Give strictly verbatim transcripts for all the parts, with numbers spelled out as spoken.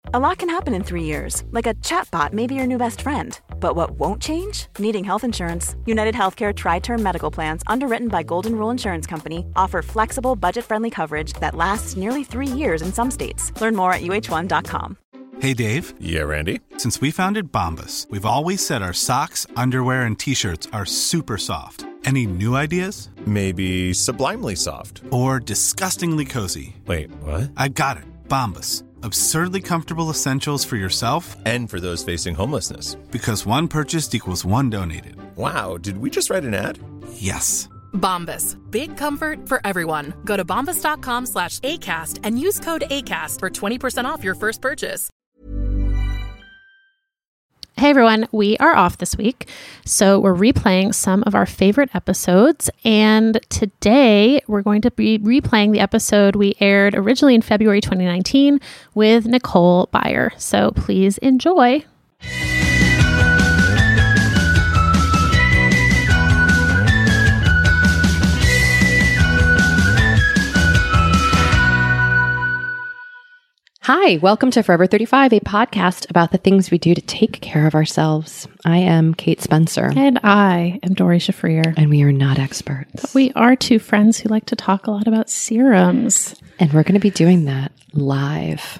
A lot can happen in three years, like a chatbot may be your new best friend. But what won't change? Needing health insurance. United Healthcare Tri-Term Medical Plans, underwritten by Golden Rule Insurance Company, offer flexible, budget-friendly coverage that lasts nearly three years in some states. Learn more at U H one dot com. Hey, Dave. Yeah, Randy. Since we founded Bombas, we've always said our socks, underwear, and T-shirts are super soft. Any new ideas? Maybe sublimely soft. Or disgustingly cozy. Wait, what? I got it. Bombas. Absurdly comfortable essentials for yourself and for those facing homelessness. Because one purchased equals one donated. Wow, did we just write an ad? Yes. Bombas. Big comfort for everyone. Go to bombas.com slash ACAST and use code ACAST for twenty percent off your first purchase. Hey everyone, we are off this week, so we're replaying some of our favorite episodes, and today we're going to be replaying the episode we aired originally in February twenty nineteen with Nicole Byer. So please enjoy. Hi, welcome to Forever thirty-five, a podcast about the things we do to take care of ourselves. I am Kate Spencer. And I am Dory Shafrir. And we are not experts. But we are two friends who like to talk a lot about serums. And we're going to be doing that live.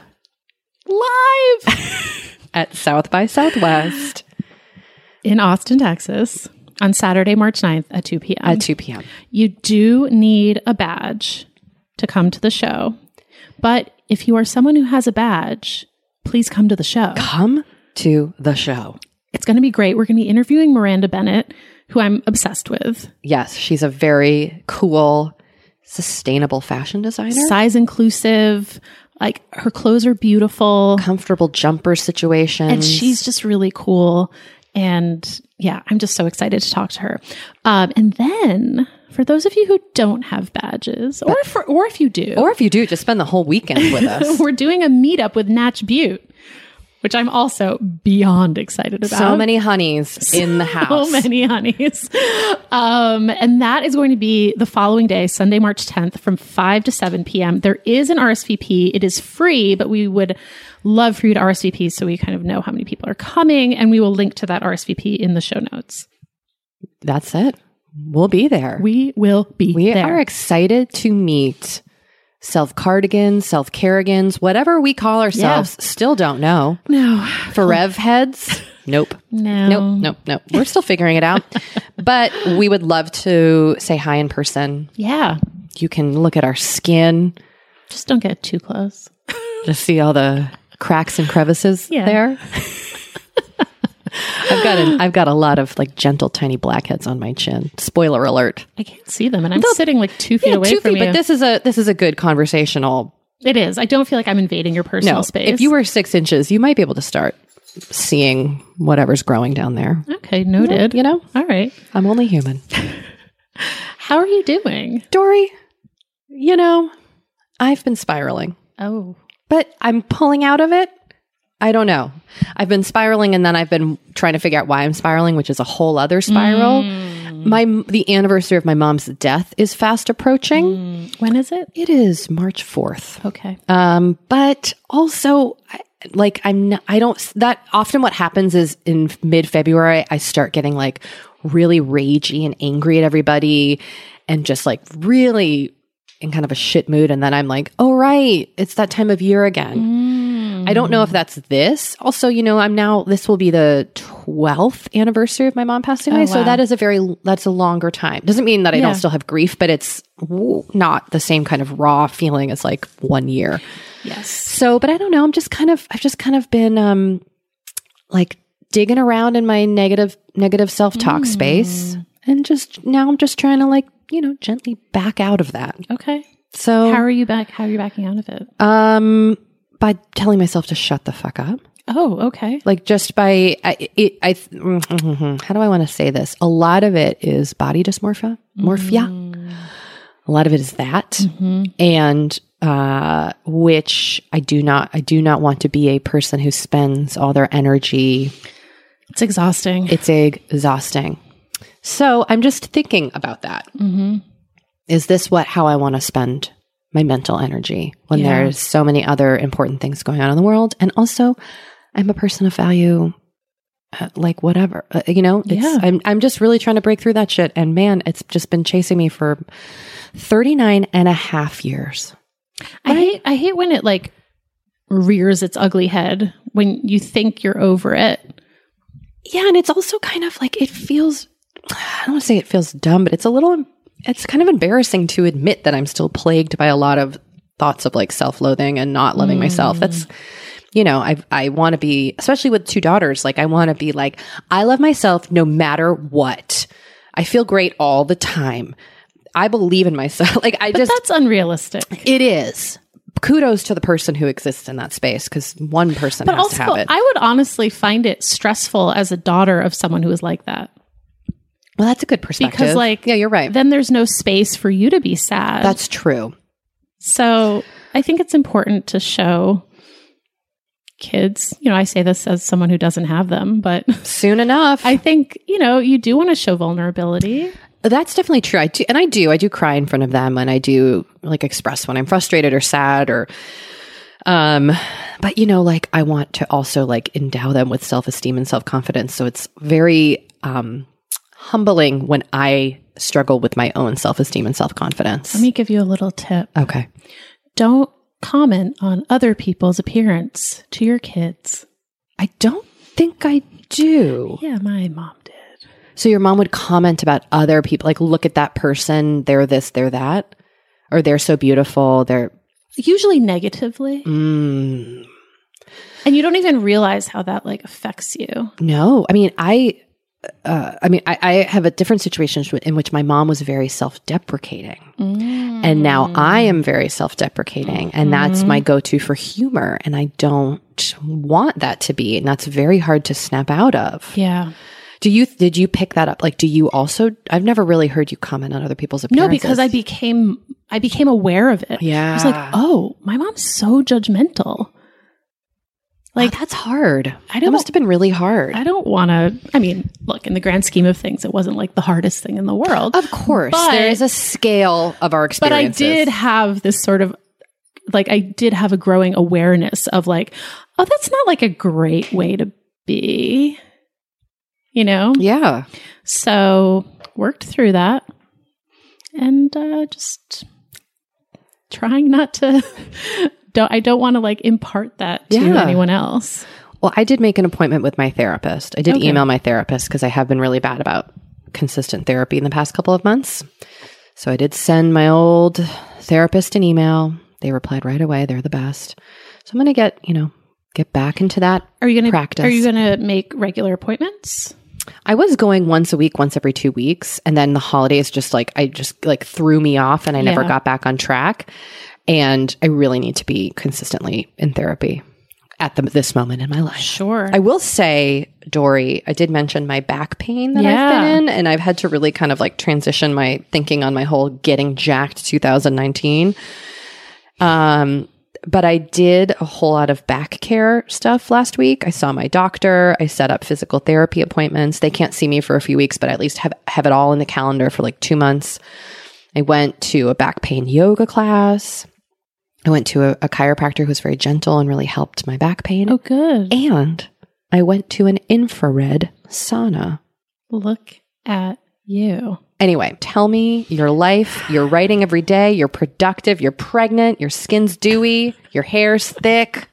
Live! At South by Southwest. In Austin, Texas, on Saturday, March ninth at two p.m. At two p.m. You do need a badge to come to the show. But if you are someone who has a badge, please come to the show. Come to the show. It's going to be great. We're going to be interviewing Miranda Bennett, who I'm obsessed with. Yes, she's a very cool, sustainable fashion designer. Size inclusive. Like, her clothes are beautiful. Comfortable jumper situations. And she's just really cool. And yeah, I'm just so excited to talk to her. Um, and then for those of you who don't have badges, or for, or if you do, or if you do, just spend the whole weekend with us. We're doing a meetup with Natch Butte, which I'm also beyond excited about. So many honeys in the house. So many honeys. Um, and that is going to be the following day, Sunday, March tenth, from five to seven p.m. There is an R S V P. It is free, but we would love for you to R S V P so we kind of know how many people are coming, and we will link to that R S V P in the show notes. That's it. We'll be there. We will be we there. We are excited to meet self-cardigans, self-carrigans, whatever we call ourselves. Yeah. Still don't know. No. Forev heads? Nope. No. Nope, nope, nope. We're still figuring it out. But we would love to say hi in person. Yeah. You can look at our skin. Just don't get too close. Just see all the cracks and crevices yeah. there. I've got a, I've got a lot of like gentle, tiny blackheads on my chin. Spoiler alert! I can't see them, and I'm They'll, sitting like two feet yeah, away two from feet, you. But this is a this is a good conversational. It is. I don't feel like I'm invading your personal no, space. If you were six inches, you might be able to start seeing whatever's growing down there. Okay, noted. You know, all right. I'm only human. How are you doing, Dory? You know, I've been spiraling. Oh, but I'm pulling out of it. I don't know. I've been spiraling, and then I've been trying to figure out why I'm spiraling, which is a whole other spiral. Mm. My the anniversary of my mom's death is fast approaching. Mm. When is it? It is March fourth. Okay. Um, but also, I, like I'm, not, I don't. That often what happens is in mid-February, I start getting like really ragey and angry at everybody, and just like really in kind of a shit mood. And then I'm like, oh right, it's that time of year again. Mm. I don't know if that's this. Also, you know, I'm now, this will be the twelfth anniversary of my mom passing away. Oh, wow. So that is a very, that's a longer time. Doesn't mean that I yeah. don't still have grief, but it's not the same kind of raw feeling as like one year. Yes. So, but I don't know. I'm just kind of, I've just kind of been, um, like digging around in my negative, negative self-talk mm. space. And just now I'm just trying to like, you know, gently back out of that. Okay. So how are you back? How are you backing out of it? Um, by telling myself to shut the fuck up. Oh, okay. Like just by, I, it, I how do I want to say this? A lot of it is body dysmorphia, morphia. Mm. A lot of it is that. Mm-hmm. And, uh, which I do not, I do not want to be a person who spends all their energy. It's exhausting. It's exhausting. So I'm just thinking about that. Mm-hmm. Is this what, how I want to spend my mental energy when Yeah. there's so many other important things going on in the world. And also, I'm a person of value, uh, like whatever, uh, you know, it's, Yeah. I'm, I'm just really trying to break through that shit. And man, it's just been chasing me for thirty-nine and a half years. I hate I hate when it like rears its ugly head when you think you're over it. Yeah. And it's also kind of like, it feels, I don't want to say it feels dumb, but it's a little, it's kind of embarrassing to admit that I'm still plagued by a lot of thoughts of like self-loathing and not loving Mm. myself. That's, you know, I I want to be, especially with two daughters, like I want to be like, I love myself no matter what. I feel great all the time. I believe in myself. Like I But just, that's unrealistic. it is. Kudos to the person who exists in that space because one person But has also, to have it. I would honestly find it stressful as a daughter of someone who is like that. Well, that's a good perspective. Because, like, yeah, you're right. Then there's no space for you to be sad. That's true. So I think it's important to show kids, you know, I say this as someone who doesn't have them, but Soon enough. I think, you know, you do want to show vulnerability. That's definitely true. I do, and I do. I do cry in front of them, and I do like express when I'm frustrated or sad, or, um, but you know, like I want to also like endow them with self esteem and self confidence. So it's very um humbling when I struggle with my own self esteem and self confidence. Let me give you a little tip. Okay. Don't comment on other people's appearance to your kids. I don't think I do. Yeah, my mom did. So your mom would comment about other people, like look at that person, they're this, they're that, or they're so beautiful, they're Usually negatively. mm, And you don't even realize how that like affects you. no. I mean, I, uh, I mean, I, I have a different situation in which my mom was very self-deprecating, Mm. and now I am very self-deprecating, and that's my go-to for humor, and I don't want that to be, and that's very hard to snap out of. Yeah. Do you? Did you pick that up? Like, do you also? I've never really heard you comment on other people's appearances. No, because I became I became aware of it. Yeah. I was like, oh, my mom's so judgmental. Like, Like, that's hard. I That don't- must have been really hard. I don't want to, I mean, look, in the grand scheme of things, it wasn't like the hardest thing in the world. Of course, But- there is a scale of our But I experiences. did have this sort of, like, I did have a growing awareness of like, oh, that's not like a great way to be, you know? Yeah. So worked through that and uh, just trying not to, don't, I don't want to like impart that to Yeah. anyone else. Well, I did make an appointment with my therapist. I did Okay. email my therapist because I have been really bad about consistent therapy in the past couple of months. So I did send my old therapist an email. They replied right away. They're the best. So I'm going to get, you know, get back into that Are you gonna practice. Are you gonna make regular appointments? I was going once a week, once every two weeks. And then the holidays just like, I just like threw me off and I never Yeah. got back on track. And I really need to be consistently in therapy at the, this moment in my life. Sure. I will say, Dory, I did mention my back pain that Yeah. I've been in, and I've had to really kind of like transition my thinking on my whole getting jacked two thousand nineteen. Um, but I did a whole lot of back care stuff last week. I saw my doctor. I set up physical therapy appointments. They can't see me for a few weeks, but I at least have, have it all in the calendar for like two months. I went to a back pain yoga class. I went to a, a chiropractor who was very gentle and really helped my back pain. oh, good. And I went to an infrared sauna. Look at you. Anyway, tell me your life. You're writing every day. You're productive. You're pregnant. Your skin's dewy. Your hair's thick.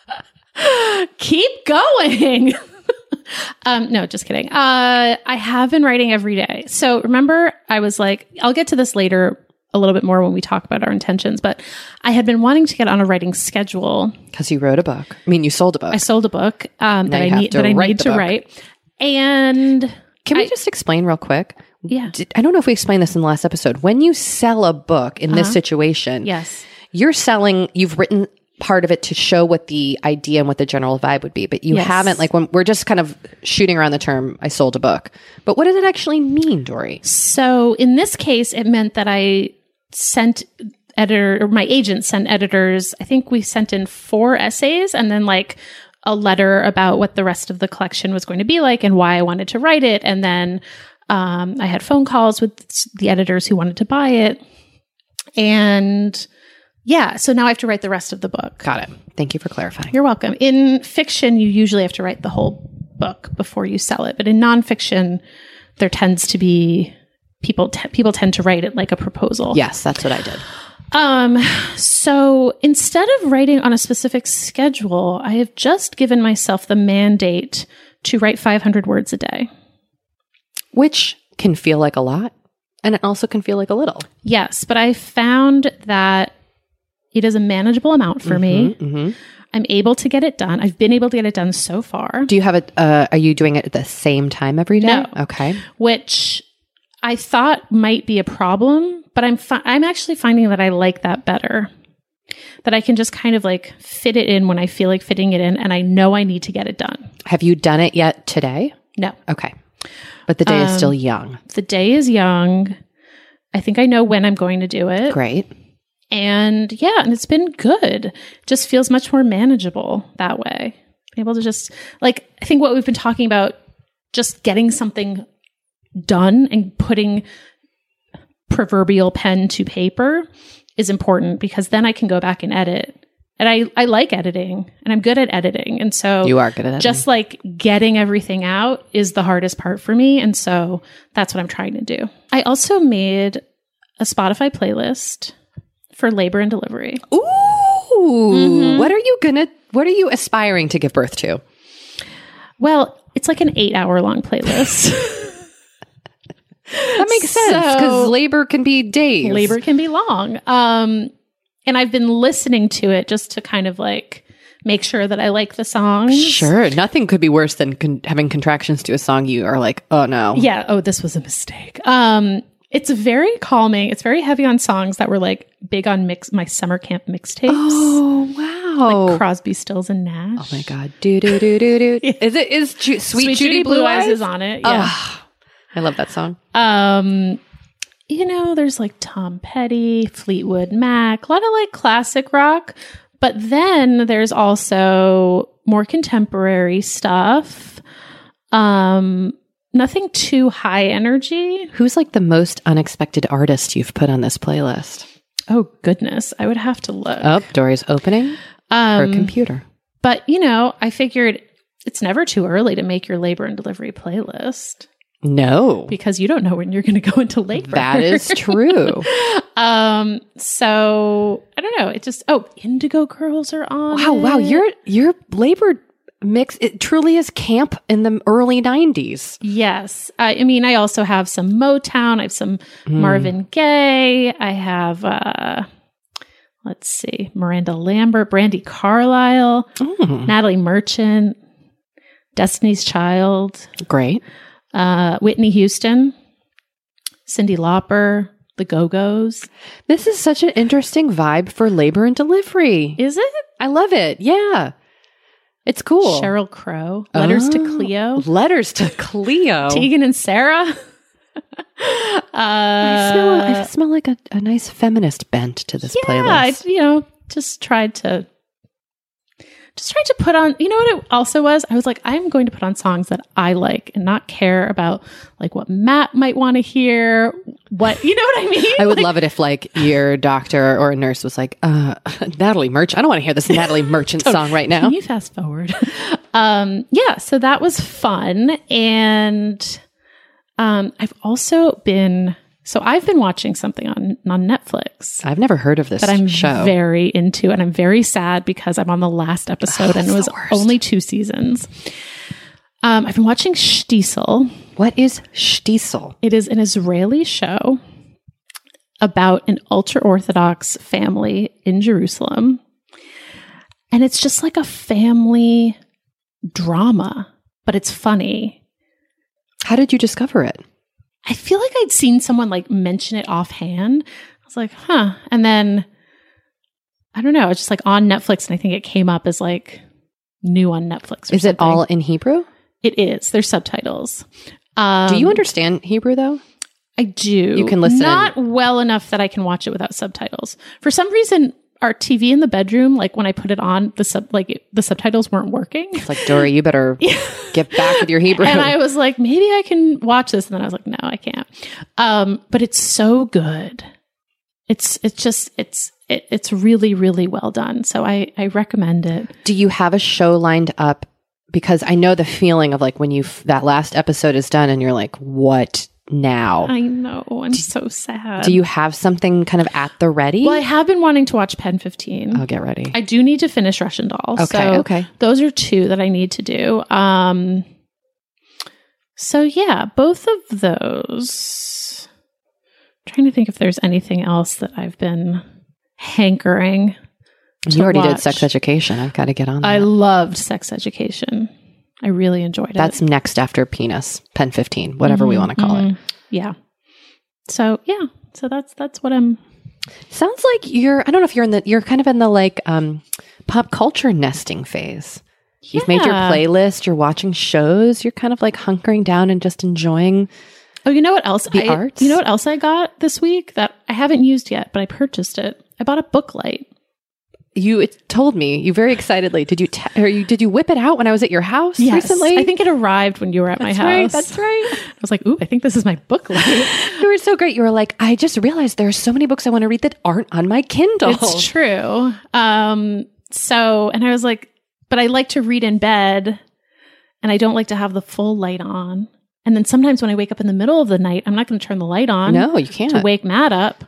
Keep going. um, no, just kidding. Uh, I have been writing every day. So remember, I was like, I'll get to this later a little bit more when we talk about our intentions, but I had been wanting to get on a writing schedule. Because you wrote a book. I mean, you sold a book. I sold a book um, Now that I you have need to that I write need the to book. write, and Can we I- just explain real quick? yeah, Did- I don't know if we explained this in the last episode. When you sell a book in this situation, yes, you're selling, you've written part of it to show what the idea and what the general vibe would be, but you Yes. haven't, like, when we're just kind of shooting around the term, I sold a book. But what does it actually mean, Dory? So in this case, it meant that I sent editor, or my agent sent editors. I think we sent in four essays and then like a letter about what the rest of the collection was going to be like and why I wanted to write it. And then um, I had phone calls with the editors who wanted to buy it. And Yeah. So now I have to write the rest of the book. Got it. Thank you for clarifying. You're welcome. In fiction, you usually have to write the whole book before you sell it. But in nonfiction, there tends to be people, t- people tend to write it like a proposal. Yes, that's what I did. Um, so instead of writing on a specific schedule, I have just given myself the mandate to write five hundred words a day. Which can feel like a lot, and it also can feel like a little. Yes, but I found that it is a manageable amount for me. Mm-hmm. I'm able to get it done. I've been able to get it done so far. Do you have a, uh, are you doing it at the same time every day? No. Okay. Which I thought might be a problem, but I'm fi- I'm actually finding that I like that better. That I can just kind of like fit it in when I feel like fitting it in, and I know I need to get it done. Have you done it yet today? No. Okay. But the day Um, is still young. The day is young. I think I know when I'm going to do it. Great. And yeah, and it's been good. Just feels much more manageable that way. Able to just, like, I think what we've been talking about, just getting something done and putting proverbial pen to paper is important, because then I can go back and edit. And I, I like editing, and I'm good at editing. And so You are good at editing. just like getting everything out is the hardest part for me. And so that's what I'm trying to do. I also made a Spotify playlist for labor and delivery. Ooh. Mm-hmm. What are you gonna, what are you aspiring to give birth to? Well, it's like an eight hour long playlist. That makes sense, because So- labor can be days. Labor can be long. Um, and I've been listening to it just to kind of like make sure that I like the songs. Sure. Nothing could be worse than con- having contractions to a song you are like, oh no. Yeah. Oh, this was a mistake. Um, it's very calming. It's very heavy on songs that were like big on mix my summer camp mixtapes. Oh, wow. Like Crosby, Stills, and Nash. Oh my God. Do, do, do, do, do. Is it, is Ju- Sweet, Judy, Blue Eyes? is on it. Yeah. Oh, I love that song. Um, you know, there's like Tom Petty, Fleetwood Mac, a lot of like classic rock, but then there's also more contemporary stuff. Um, nothing too high energy. Who's like the most unexpected artist you've put on this playlist? Oh goodness, I would have to look. Oh, Dory's opening her Um, computer. but you know, I figured it's never too early to make your labor and delivery playlist, No. because you don't know when you're going to go into labor. That is true. Um, so I don't know. It just, oh, Indigo Girls are on. Wow, wow. it. Your your labor mix, it truly is camp in the early nineties. Yes. I, I mean, I also have some Motown. I have some Marvin Gaye. I have, uh, let's see, Miranda Lambert, Brandy Carlisle, Natalie Merchant, Destiny's Child, Great. uh, Whitney Houston, Cyndi Lauper, The Go-Go's. This is such an interesting vibe for labor and delivery. Is it? I love it. Yeah. It's cool. Sheryl Crow, Letters to Oh, Cleo, Letters to Cleo. Tegan and Sarah. uh, I smell, I smell like a, a nice feminist bent to this yeah, I, playlist. you know, just tried to, just tried to put on, you know what it also was? I was like, I'm going to put on songs that I like and not care about like what Matt might want to hear, what, you know what I mean? I would Like, love it if like your doctor or a nurse was like, uh, Natalie Merchant. I don't want to hear this Natalie Merchant song right now. Can you fast forward? um, yeah, so that was fun. And um, I've also been, so I've been watching something on, on Netflix I've never heard of this that I'm show. very into, and I'm very sad because I'm on the last episode and it was the worst. only two seasons. Um, I've been watching Shtisel. What is Shtisel? It is an Israeli show about an ultra-Orthodox family in Jerusalem. And it's just like a family drama, but it's funny. How did you discover it? I feel like I'd seen someone like mention it offhand. I was like, huh. And then, I don't know, it's just like on Netflix, and I think it came up as like new on Netflix. Or Is it something. all in Hebrew? It is. There's subtitles. Um, Do you understand Hebrew though? I do. You can listen. Not well enough that I can watch it without subtitles. For some reason, our T V in the bedroom, like when I put it on, the sub like it, the subtitles weren't working. It's like, Dory, you better get back with your Hebrew. And I was like, maybe I can watch this. And then I was like, no, I can't. Um, but it's so good. It's it's just it's it, it's really, really well done. So I, I recommend it. Do you have a show lined up? Because I know the feeling of like when you that last episode is done and you're like, what now? I know. I'm so sad. Do you have something kind of at the ready? Well, I have been wanting to watch Pen fifteen. I'll get ready. I do need to finish Russian Doll. Okay, so okay. Those are two that I need to do. Um, so yeah, both of those. I'm trying to think if there's anything else that I've been hankering. You already watch. did Sex Education. I've got to get on that. I loved Sex Education. I really enjoyed it. That's next after Penis, Pen fifteen, whatever mm-hmm, we want to call mm-hmm. it. Yeah. So yeah. So that's that's what I'm. Sounds like you're. I don't know if you're in the. You're kind of in the like um, pop culture nesting phase. You've Yeah. made your playlist. You're watching shows. You're kind of like hunkering down and just enjoying. Oh, you know what else? The I, arts? You know what else I got this week that I haven't used yet, but I purchased it. I bought a book light. You it told me you very excitedly. Did you te- or you did you whip it out when I was at your house recently? I think it arrived when you were at that's my right. house. That's right. I was like, ooh, I think this is my book light. You were so great. You were like, I just realized there are so many books I want to read that aren't on my Kindle. It's true. Um, so, and I was like, but I like to read in bed and I don't like to have the full light on. And then sometimes when I wake up in the middle of the night, I'm not going to turn the light on. No, you can't. To wake Matt up.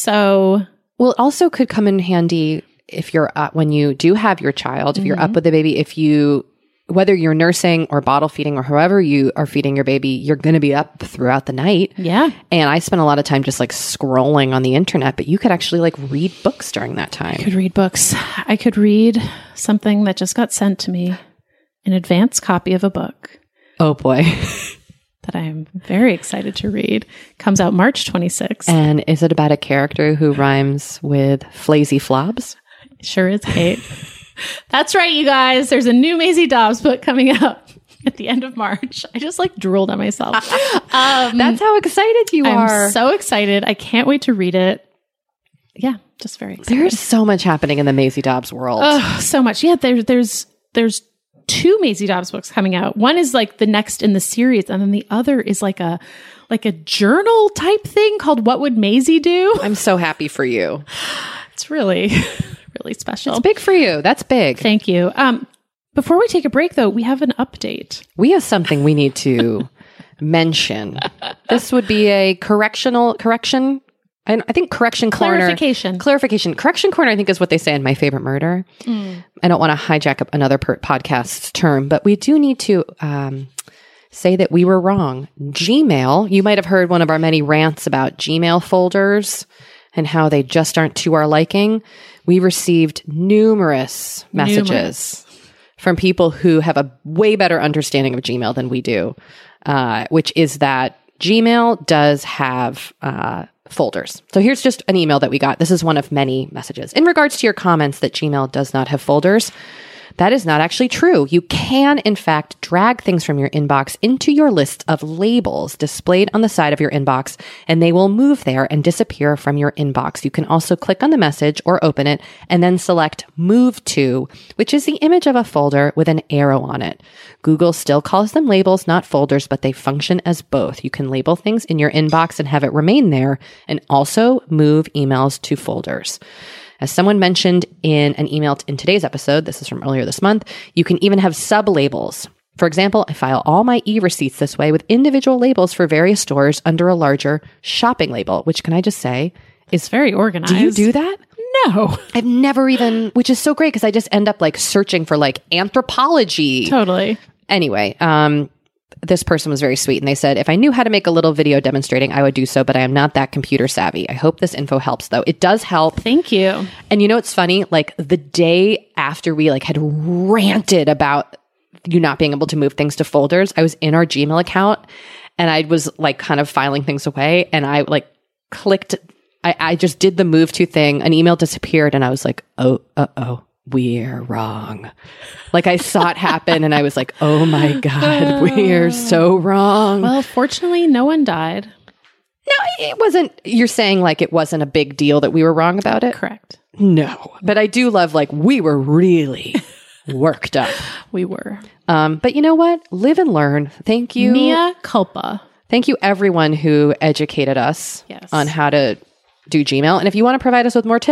So, well, it also could come in handy if you're uh, when you do have your child, if you're Mm-hmm. up with the baby, if you, whether you're nursing or bottle feeding or however you are feeding your baby, you're going to be up throughout the night. yeah. And I spent a lot of time just like scrolling on the internet, but you could actually like read books during that time. I could read books. I could read something that just got sent to me, an advanced copy of a book Oh boy. that I'm very excited to read. Comes out March twenty-sixth. And is it about a character who rhymes with flazy flobs? Sure is, Kate. That's right, you guys. There's a new Maisie Dobbs book coming out at the end of March. I just like drooled on myself. Um, That's how excited you I'm are. so excited. I can't wait to read it. Yeah, just very excited. There's so much happening in the Maisie Dobbs world. Oh, so much. Yeah, there, there's there's two Maisie Dobbs books coming out. One is like the next in the series, and then the other is like a like a journal type thing called What Would Maisie Do? I'm so happy for you. It's really, really special. It's big for you. That's big. Thank you. Um, before we take a break, though, we have an update. We have something we need to mention. This would be a correctional correction. I, I think correction corner. Clarification. Clarification. Correction corner, I think, is what they say in My Favorite Murder. Mm. I don't want to hijack up another per- podcast's term, but we do need to um, say that we were wrong. Gmail, you might have heard one of our many rants about Gmail folders and how they just aren't to our liking. We received numerous messages numerous. from people who have a way better understanding of Gmail than we do, uh, which is that Gmail does have uh, folders. So here's just an email that we got. This is one of many messages. In regards to your comments that Gmail does not have folders, that is not actually true. You can, in fact, drag things from your inbox into your list of labels displayed on the side of your inbox, and they will move there and disappear from your inbox. You can also click on the message or open it and then select Move To, which is the image of a folder with an arrow on it. Google still calls them labels, not folders, but they function as both. You can label things in your inbox and have it remain there, and also move emails to folders. As someone mentioned in an email in today's episode, this is from earlier this month, you can even have sub-labels. For example, I file all my e-receipts this way with individual labels for various stores under a larger shopping label, which, can I just say, is very organized. Do you do that? No. I've never even, which is so great because I just end up like searching for like anthropology. Totally. Anyway, um, this person was very sweet and they said, if I knew how to make a little video demonstrating, I would do so, but I am not that computer savvy. I hope this info helps though. It does help. Thank you. And you know, what's funny, like the day after we like had ranted about you not being able to move things to folders, I was in our Gmail account and I was like kind of filing things away and I like clicked, I, I just did the move to thing, an email disappeared and I was like, oh, uh-oh. We're wrong. Like I saw it happen and I was like, oh my God, we're so wrong. Well, fortunately, no one died. No, it wasn't, you're saying like it wasn't a big deal that we were wrong about it? Correct. No, but I do love like we were really worked up. We were. Um, but you know what? Live and learn. Thank you. Mea culpa. Thank you everyone who educated us yes. on how to do Gmail. And if you want to provide us with more tips,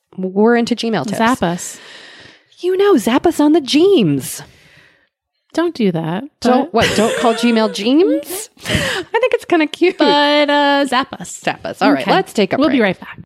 we're into Gmail tips. Zap us. You know, zap us on the Gems. Don't do that. Don't what? Don't call Gmail Gems? I think it's kind of cute. But uh, zap us. Zap us. All right, Okay. let's take a We'll break. be right back.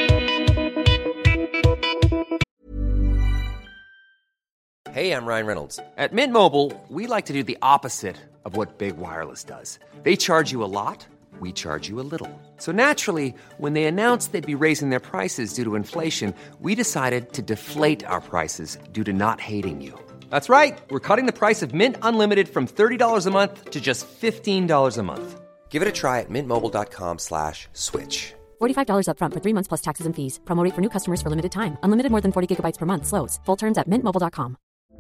Hey, I'm Ryan Reynolds. At Mint Mobile, we like to do the opposite of what Big Wireless does. They charge you a lot, we charge you a little. So naturally, when they announced they'd be raising their prices due to inflation, we decided to deflate our prices due to not hating you. That's right. We're cutting the price of Mint Unlimited from thirty dollars a month to just fifteen dollars a month. Give it a try at mintmobile.com slash switch. forty-five dollars up front for three months plus taxes and fees. Promo rate for new customers for limited time. Unlimited more than forty gigabytes per month. Slows full terms at mint mobile dot com.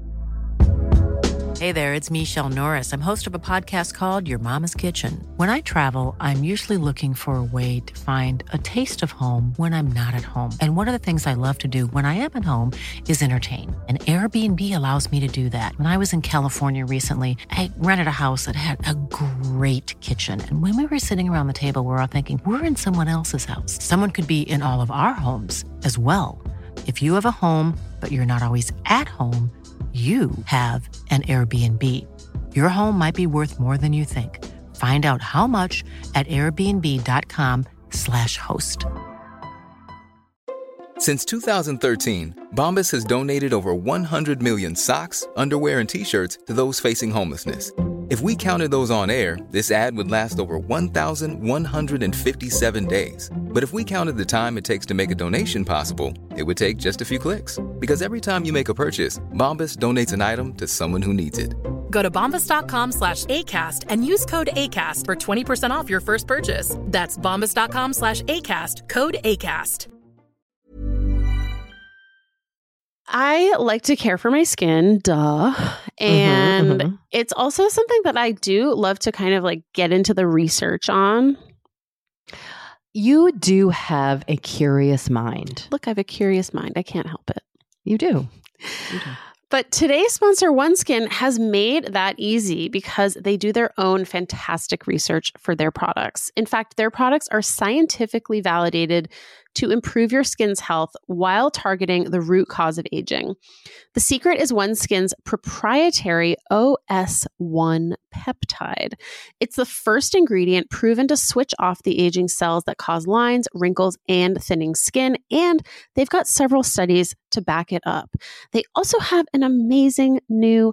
Hey there, it's Michelle Norris. I'm host of a podcast called Your Mama's Kitchen. When I travel, I'm usually looking for a way to find a taste of home when I'm not at home. And one of the things I love to do when I am at home is entertain. And Airbnb allows me to do that. When I was in California recently, I rented a house that had a great kitchen. And when we were sitting around the table, we were all thinking, we're in someone else's house. Someone could be in all of our homes as well. If you have a home, but you're not always at home, you have an Airbnb. Your home might be worth more than you think. Find out how much at airbnb.com slash host. Since two thousand thirteen, Bombas has donated over one hundred million socks, underwear, and T-shirts to those facing homelessness. If we counted those on air, this ad would last over one thousand one hundred fifty-seven days. But if we counted the time it takes to make a donation possible, it would take just a few clicks. Because every time you make a purchase, Bombas donates an item to someone who needs it. Go to bombas.com slash ACAST and use code ACAST for twenty percent off your first purchase. That's bombas.com slash ACAST, code ACAST. I like to care for my skin, duh. And Mm-hmm, mm-hmm. it's also something that I do love to kind of like get into the research on. You do have a curious mind. Look, I have a curious mind. I can't help it. You do. You do. But today's sponsor, OneSkin, has made that easy because they do their own fantastic research for their products. In fact, their products are scientifically validated to improve your skin's health while targeting the root cause of aging. The secret is OneSkin's proprietary O S one peptide. It's the first ingredient proven to switch off the aging cells that cause lines, wrinkles, and thinning skin, and they've got several studies to back it up. They also have an amazing new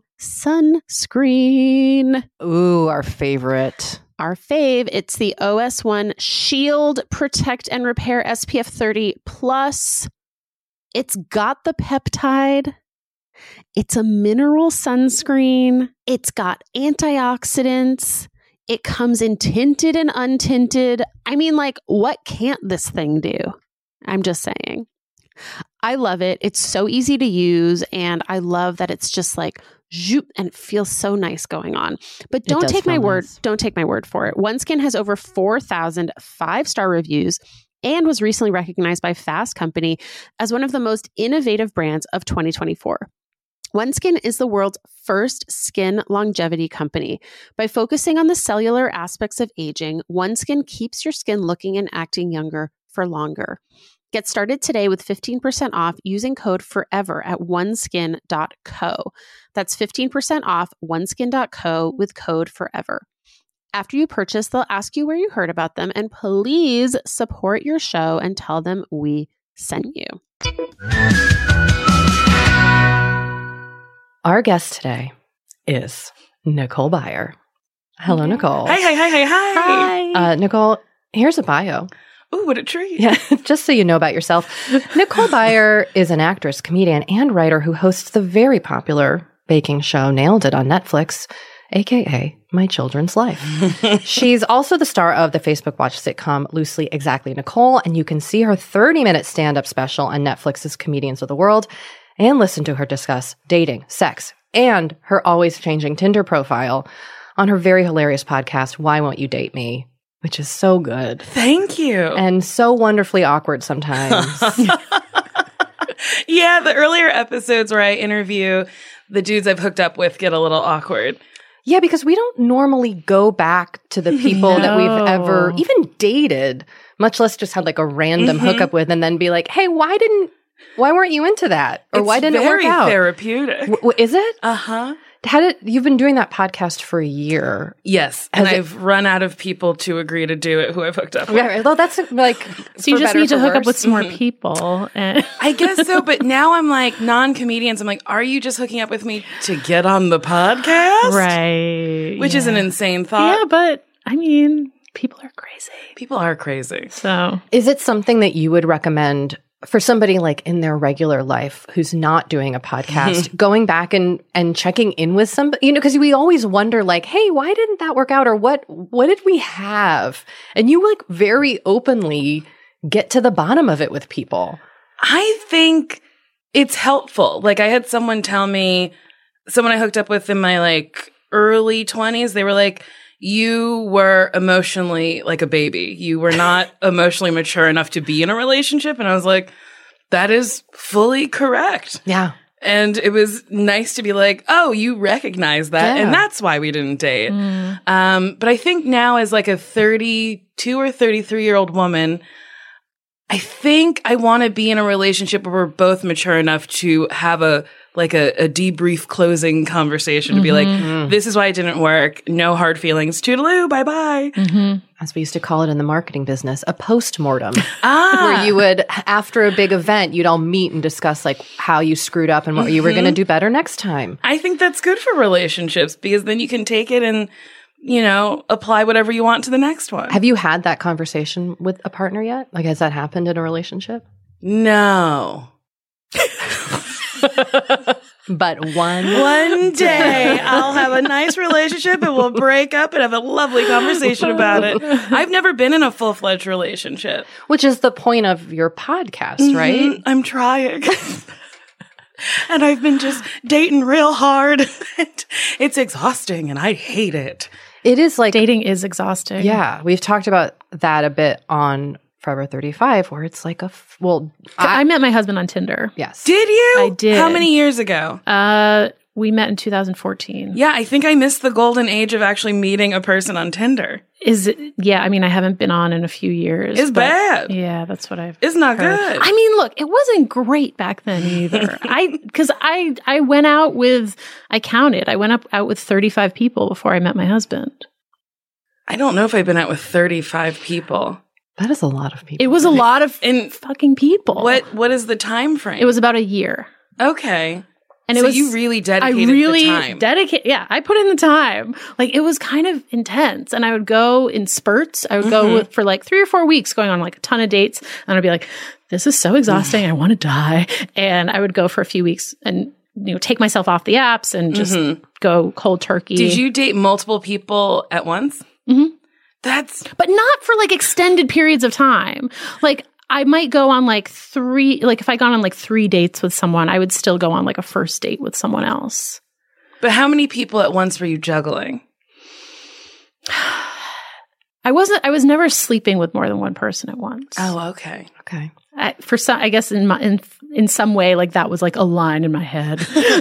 sunscreen. Ooh, our favorite. Our fave, it's the O S one Shield Protect and Repair S P F thirty plus. It's got the peptide. It's a mineral sunscreen. It's got antioxidants. It comes in tinted and untinted. I mean, like, what can't this thing do? I'm just saying. I love it. It's so easy to use. And I love that it's just like, zoop, and it feels so nice going on. But don't take my word. Nice. Don't take my word for it. OneSkin has over four thousand five-star reviews and was recently recognized by Fast Company as one of the most innovative brands of twenty twenty-four. OneSkin is the world's first skin longevity company. By focusing on the cellular aspects of aging, OneSkin keeps your skin looking and acting younger for longer. Get started today with fifteen percent off using code FOREVER at oneskin dot co. That's fifteen percent off oneskin dot co with code FOREVER. After you purchase, they'll ask you where you heard about them, and please support your show and tell them we sent you. Our guest today is Nicole Byer. Hello, Nicole. Hi, hi, hi, hi, hi. Uh, Nicole, here's a bio. Ooh, what a treat. Yeah, just so you know about yourself. Nicole Byer is an actress, comedian, and writer who hosts the very popular baking show Nailed It on Netflix, aka My Children's Life. She's also the star of the Facebook Watch sitcom Loosely Exactly Nicole, and you can see her thirty-minute stand-up special on Netflix's Comedians of the World and listen to her discuss dating, sex, and her always-changing Tinder profile on her very hilarious podcast, Why Won't You Date Me? Which is so good. Thank you. And so wonderfully awkward sometimes. Yeah, the earlier episodes where I interview the dudes I've hooked up with get a little awkward. Yeah, because we don't normally go back to the people No. that we've ever even dated, much less just had like a random Mhm. hookup with and then be like, hey, why didn't Why weren't you into that? Or It's why didn't very it work out? therapeutic. W- w- is it? Uh-huh. How did you've been doing that podcast for a year? Yes. And Has it- I've run out of people to agree to do it who I've hooked up with. Yeah, well, that's like So you just need to hook up with some more people. And I guess so, but now I'm like non-comedians. I'm like, are you just hooking up with me to get on the podcast? right. Which yeah. is an insane thought. Yeah, but I mean, people are crazy. People are crazy. So Is it something that you would recommend for somebody like in their regular life who's not doing a podcast, going back and, and checking in with somebody, you know, because we always wonder like, hey, why didn't that work out? Or what, what did we have? And you like very openly get to the bottom of it with people. I think it's helpful. Like I had someone tell me, someone I hooked up with in my like early twenties, they were like, you were emotionally like a baby. You were not emotionally mature enough to be in a relationship. And I was like, that is fully correct. Yeah. And it was nice to be like, oh, you recognize that. Yeah. And that's why we didn't date. Mm. Um, but I think now as like a thirty-two or thirty-three year old woman, I think I want to be in a relationship where we're both mature enough to have a like a, a debrief closing conversation to be like, Mm-hmm. this is why it didn't work. No hard feelings. Toodaloo. Bye bye. Mm-hmm. As we used to call it in the marketing business, a post-mortem. Ah, Where you would, after a big event, you'd all meet and discuss like how you screwed up and what you were going to do better next time. I think that's good for relationships because then you can take it and, you know, apply whatever you want to the next one. Have you had that conversation with a partner yet? Like, has that happened in a relationship? No. But one One day I'll have a nice relationship and we'll break up and have a lovely conversation about it. I've never been in a full-fledged relationship. which is the point of your podcast, right? Mhm, I'm trying. And I've been just dating real hard. It's exhausting and I hate it. It is like, Dating is exhausting. yeah, we've talked about that a bit on Forever thirty-five, where it's like a, f- well, I, I met my husband on Tinder. yes. Did you? I did. How many years ago? Uh, we met in two thousand fourteen. Yeah, I think I missed the golden age of actually meeting a person on Tinder. Is it? Yeah, I mean, I haven't been on in a few years. It's but bad. Yeah, that's what I've. It's not heard. good. I mean, look, it wasn't great back then either. I because I I went out with I counted. I went up out with thirty-five people before I met my husband. I don't know if I've been out with thirty-five people. That is a lot of people. It was a lot of And fucking people. what what is the time frame? It was about a year. Okay. And so it was you really I dedicated really the time. dedicate. Yeah, I put in the time. Like it was kind of intense, and I would go in spurts. I would Mm-hmm. go with, for like three or four weeks, going on like a ton of dates, and I'd be like, "This is so exhausting. I want to die." And I would go for a few weeks and you know take myself off the apps and just Mhm. go cold turkey. Did you date multiple people at once? Mhm. That's But not for like extended periods of time. Like I might go on like three. Like if I gone on like three dates with someone, I would still go on like a first date with someone else. But how many people at once were you juggling? I wasn't. I was never sleeping with more than one person at once. Oh, okay. okay. I, for some, I guess in my in in some way, like that was like a line in my head,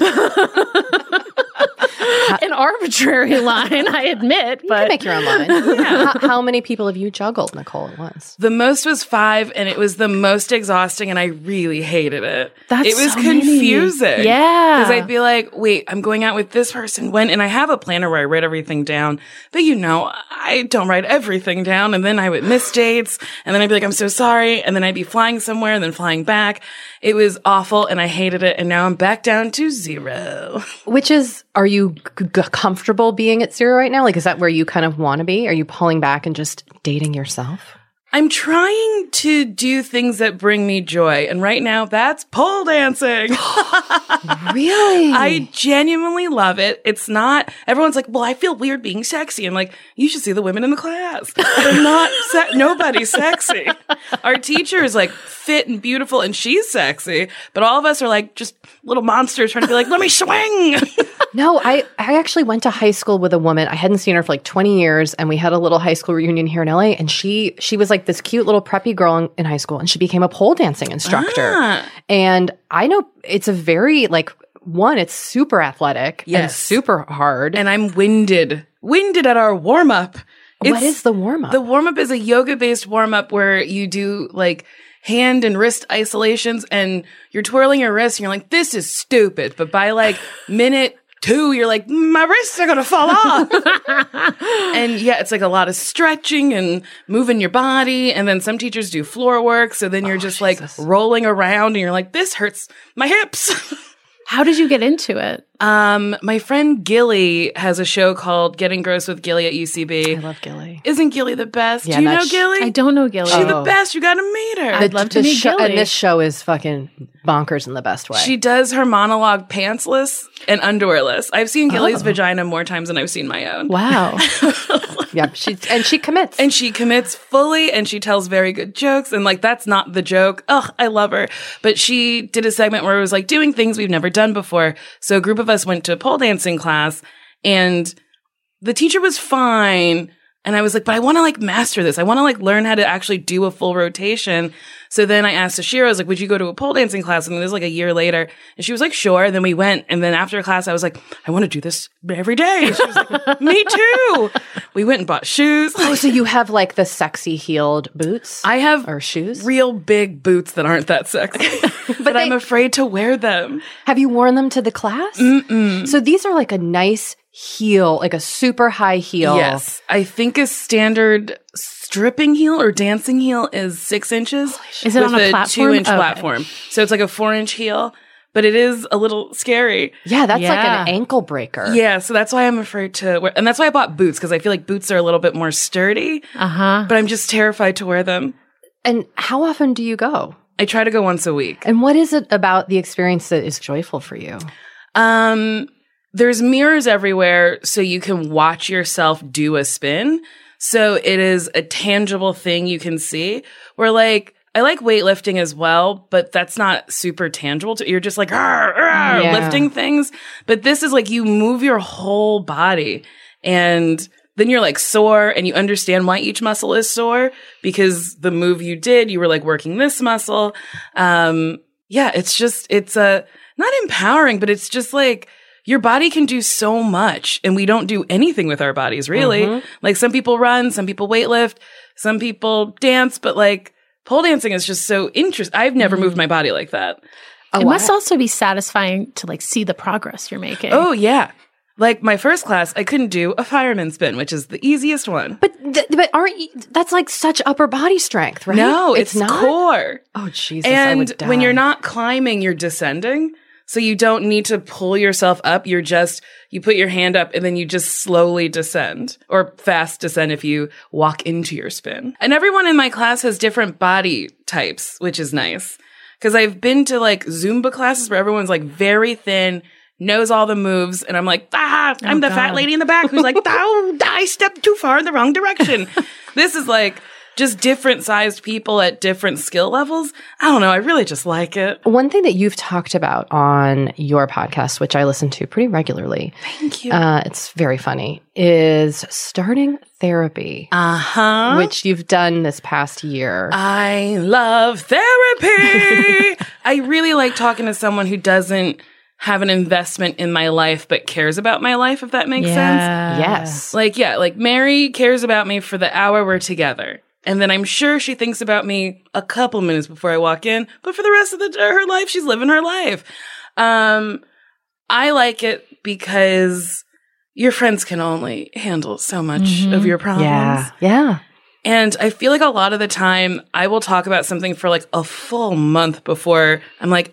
an arbitrary line, I admit. You But can make your own line. how, how many people have you juggled, Nicole, at once? The most was five, and it was the most exhausting, and I really hated it. That's it was so many. confusing. Yeah. Because I'd be like, wait, I'm going out with this person. When? And I have a planner where I write everything down. But, you know, I don't write everything down. And then I would miss dates. And then I'd be like, I'm so sorry. And then I'd be flying somewhere and then flying back. It was awful, and I hated it. And now I'm back down to zero. Which is, are you g- g- comfortable being at zero right now? Like, is that where you kind of want to be? Are you pulling back and just dating yourself? I'm trying to do things that bring me joy. And right now, that's pole dancing. Really? I genuinely love it. It's not, everyone's like, well, I feel weird being sexy. I'm like, you should see the women in the class. They're not, se- nobody's sexy. Our teacher is like fit and beautiful and she's sexy, but all of us are like just little monsters trying to be like, let me swing. No, I, I actually went to high school with a woman. I hadn't seen her for like twenty years, and we had a little high school reunion here in L A, and she she was like this cute little preppy girl in, in high school, and she became a pole dancing instructor. Ah. And I know it's a very, like, one, it's super athletic and Yes. super hard. And I'm winded, winded at our warm up. What is the warm-up? The warm up is a yoga based warm up where you do like hand and wrist isolations and you're twirling your wrists and you're like, this is stupid. But by like minute two, you're like, my wrists are going to fall off. And yeah, it's like a lot of stretching and moving your body. And then some teachers do floor work. So then you're oh, just Jesus. like rolling around and you're like, this hurts my hips. How did you get into it? Um, my friend Gilly has a show called Getting Gross with Gilly at U C B. I love Gilly. Isn't Gilly the best? Yeah, Do you know sh- Gilly? I don't know Gilly. She's Oh. the best. You got to meet her. I'd love to meet show, Gilly. And this show is fucking bonkers in the best way. She does her monologue pantsless and underwearless. I've seen Gilly's Oh. vagina more times than I've seen my own. Wow. yeah, she and she commits. And she commits fully and she tells very good jokes. And like, that's not the joke. Ugh, I love her. But she did a segment where it was like doing things we've never done before. So a group of us went to a pole dancing class and the teacher was fine. And I was like, but I want to like master this. I want to like learn how to actually do a full rotation. So then I asked Ashira, I was like, would you go to a pole dancing class? And this was like a year later. And she was like, sure. And then we went. And then after class, I was like, I want to do this every day. She was like, me too. We went and bought shoes. Oh, so you have like the sexy heeled boots? I have or shoes? Real big boots that aren't that sexy. but but they, I'm afraid to wear them. Have you worn them to the class? Mm-mm. So these are like a nice heel, like a super high heel. Yes. I think a standard stripping heel or dancing heel is six inches. Is it with on a, a platform? two inch okay. platform. So it's like a four inch heel, but it is a little scary. Yeah, that's yeah. like an ankle breaker. Yeah. So that's why I'm afraid to wear, and that's why I bought boots because I feel like boots are a little bit more sturdy. Uh huh. But I'm just terrified to wear them. And how often do you go? I try to go once a week. And what is it about the experience that is joyful for you? Um, there's mirrors everywhere so you can watch yourself do a spin. So it is a tangible thing you can see. Where like, I like weightlifting as well, but that's not super tangible. To, you're just like, arr, arr, yeah. lifting things. But this is like, you move your whole body and then you're like sore and you understand why each muscle is sore because the move you did, you were like working this muscle. Um, yeah, it's just, it's a, not empowering, but it's just like, your body can do so much and we don't do anything with our bodies, really. Mm-hmm. Like some people run, some people weightlift, some people dance, but like pole dancing is just so interesting. I've never mm-hmm. moved my body like that. It oh, must I- also be satisfying to like see the progress you're making. Oh, yeah. Like my first class, I couldn't do a fireman spin, which is the easiest one. But th- but aren't you, that's like such upper body strength, right? No, it's, it's not core. Oh, Jesus, and I would die. When you're not climbing, you're descending. So you don't need to pull yourself up. You're just, you put your hand up and then you just slowly descend or fast descend if you walk into your spin. And everyone in my class has different body types, which is nice. Cause I've been to like Zumba classes where everyone's like very thin, knows all the moves. And I'm like, ah, I'm oh, the God. fat lady in the back who's like, oh, I stepped too far in the wrong direction. This is like just different sized people at different skill levels. I don't know. I really just like it. One thing that you've talked about on your podcast, which I listen to pretty regularly. Thank you. Uh, it's very funny, is starting therapy. Uh-huh. Which you've done this past year. I love therapy. I really like talking to someone who doesn't have an investment in my life, but cares about my life, if that makes yeah. sense. Yes. Like, yeah, like Mary cares about me for the hour we're together. And then I'm sure she thinks about me a couple minutes before I walk in, but for the rest of the, her life, she's living her life. Um, I like it because your friends can only handle so much mm-hmm. of your problems. Yeah. Yeah. And I feel like a lot of the time I will talk about something for like a full month before I'm like,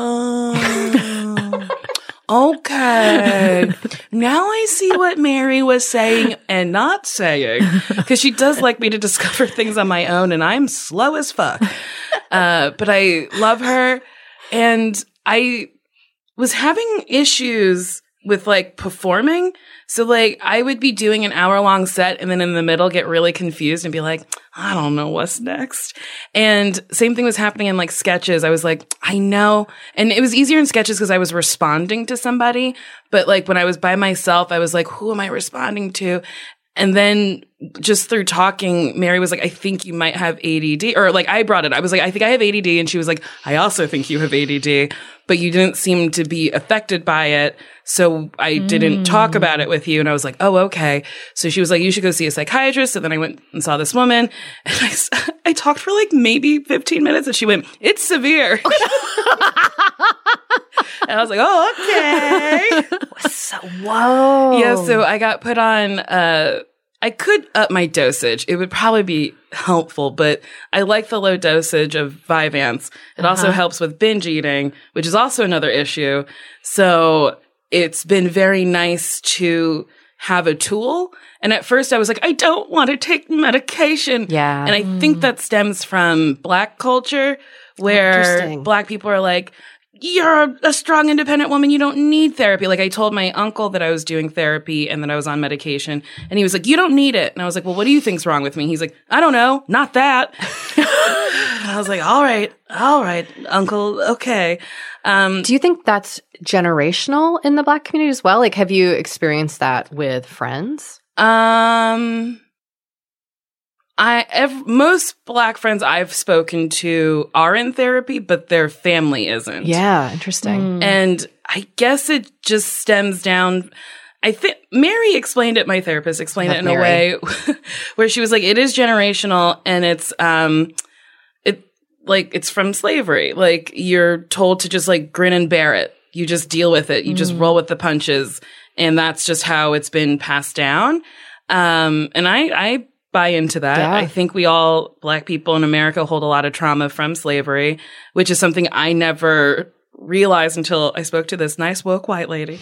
oh, okay. Now I see what Mary was saying and not saying. Because she does like me to discover things on my own and I'm slow as fuck. Uh, but I love her. And I was having issues with like performing. So like I would be doing an hour long set and then in the middle get really confused and be like, I don't know what's next. And same thing was happening in like sketches. I was like, I know. And it was easier in sketches because I was responding to somebody. But like when I was by myself, I was like, who am I responding to? And then just through talking, Mary was like, I think you might have A D D. Or like I brought it. I was like, I think I have A D D. And she was like, I also think you have A D D. But you didn't seem to be affected by it. So I mm. didn't talk about it with you. And I was like, oh, okay. So she was like, you should go see a psychiatrist. So then I went and saw this woman. And I, I talked for like maybe fifteen minutes. And she went, it's severe. And I was like, oh, okay. So, whoa. Yeah, so I got put on, uh, I could up my dosage. It would probably be helpful, but I like the low dosage of Vyvanse. It uh-huh. also helps with binge eating, which is also another issue. So it's been very nice to have a tool. And at first I was like, I don't want to take medication. Yeah. And I mm. think that stems from Black culture, where Black people are like, you're a strong, independent woman. You don't need therapy. Like I told my uncle that I was doing therapy and that I was on medication. And he was like, you don't need it. And I was like, well, what do you think's wrong with me? He's like, I don't know. Not that. And I was like, all right. All right, uncle. Okay. Um, do you think that's generational in the Black community as well? Like, have you experienced that with friends? Um... I ev- most Black friends I've spoken to are in therapy, but their family isn't. Yeah, interesting. Mm. And I guess it just stems down. I think Mary explained it. My therapist explained it in Mary. a way where she was like, "It is generational, and it's um, it like it's from slavery. Like you're told to just like grin and bear it. You just deal with it. You mm. just roll with the punches, and that's just how it's been passed down." Um, and I, I. buy into that. Yeah. I think we all, Black people in America, hold a lot of trauma from slavery, which is something I never realized until I spoke to this nice woke white lady.